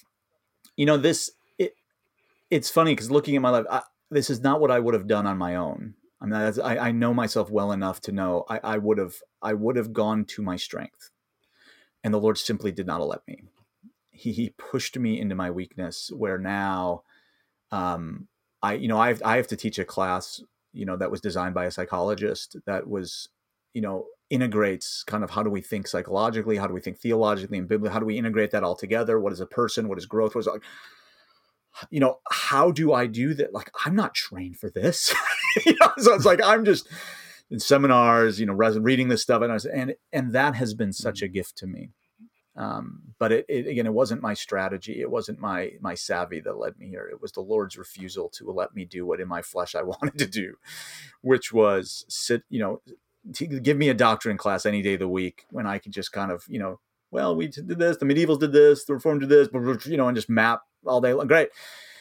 Speaker 3: you know, this it it's funny because looking at my life, I, this is not what I would have done on my own. I mean, that's, I, I know myself well enough to know I, I would have I would have gone to my strength, and the Lord simply did not let me. He he pushed me into my weakness, where now, um, I you know I have, I have to teach a class, you know, that was designed by a psychologist that was, you know, integrates kind of how do we think psychologically, how do we think theologically and biblically, how do we integrate that all together? What is a person? What is growth? What is, like, you know, how do I do that? Like, I'm not trained for this. You know, so it's like I'm just in seminars, you know, reading this stuff, and I was, and and that has been such a gift to me. Um, but it, it again, it wasn't my strategy. It wasn't my my savvy that led me here. It was the Lord's refusal to let me do what in my flesh I wanted to do, which was sit, you know, to give me a doctrine class any day of the week when I could just kind of, you know, well, we did this, the medievals did this, the Reformed did this, you know, and just map all day long. Great.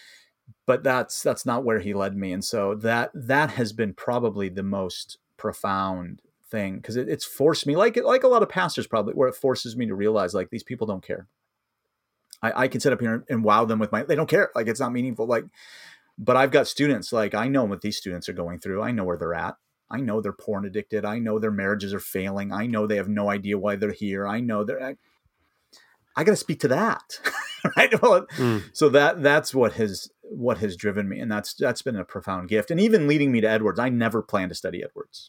Speaker 3: But that's, that's not where he led me. And so that, that has been probably the most profound thing, because it, it's forced me, like, like a lot of pastors probably, where it forces me to realize, like, these people don't care. I, I can sit up here and wow them with my, they don't care. Like, it's not meaningful. Like, but I've got students, like, I know what these students are going through. I know where they're at. I know they're porn addicted. I know their marriages are failing. I know they have no idea why they're here. I know they're, I, I got to speak to that. Right. Well, mm. So that, that's what has, what has driven me. And that's, that's been a profound gift. And even leading me to Edwards, I never planned to study Edwards.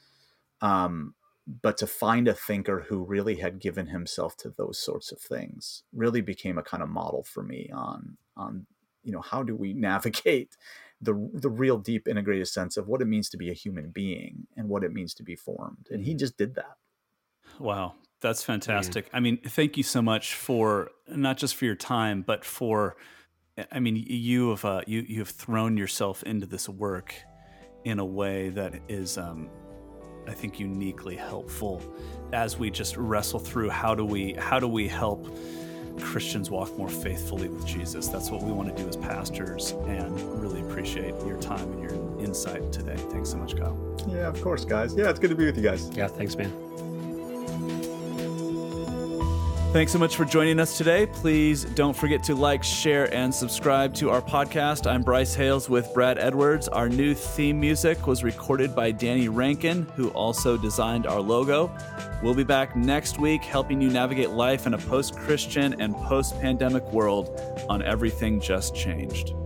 Speaker 3: Um, but to find a thinker who really had given himself to those sorts of things really became a kind of model for me on, on, you know, how do we navigate the the real deep integrated sense of what it means to be a human being and what it means to be formed. And he just did that.
Speaker 2: Wow. That's fantastic. Yeah. I mean, thank you so much for not just for your time, but for I mean, you have uh, you you have thrown yourself into this work in a way that is, um, I think, uniquely helpful as we just wrestle through how do we how do we help Christians walk more faithfully with Jesus. That's what we want to do as pastors, and really appreciate your time and your insight today. Thanks so much, Kyle.
Speaker 3: Yeah, of course, guys. Yeah, it's good to be with you guys.
Speaker 4: Yeah, thanks, man.
Speaker 2: Thanks so much for joining us today. Please don't forget to like, share, and subscribe to our podcast. I'm Bryce Hales with Brad Edwards. Our new theme music was recorded by Danny Rankin, who also designed our logo. We'll be back next week helping you navigate life in a post-Christian and post-pandemic world on Everything Just Changed.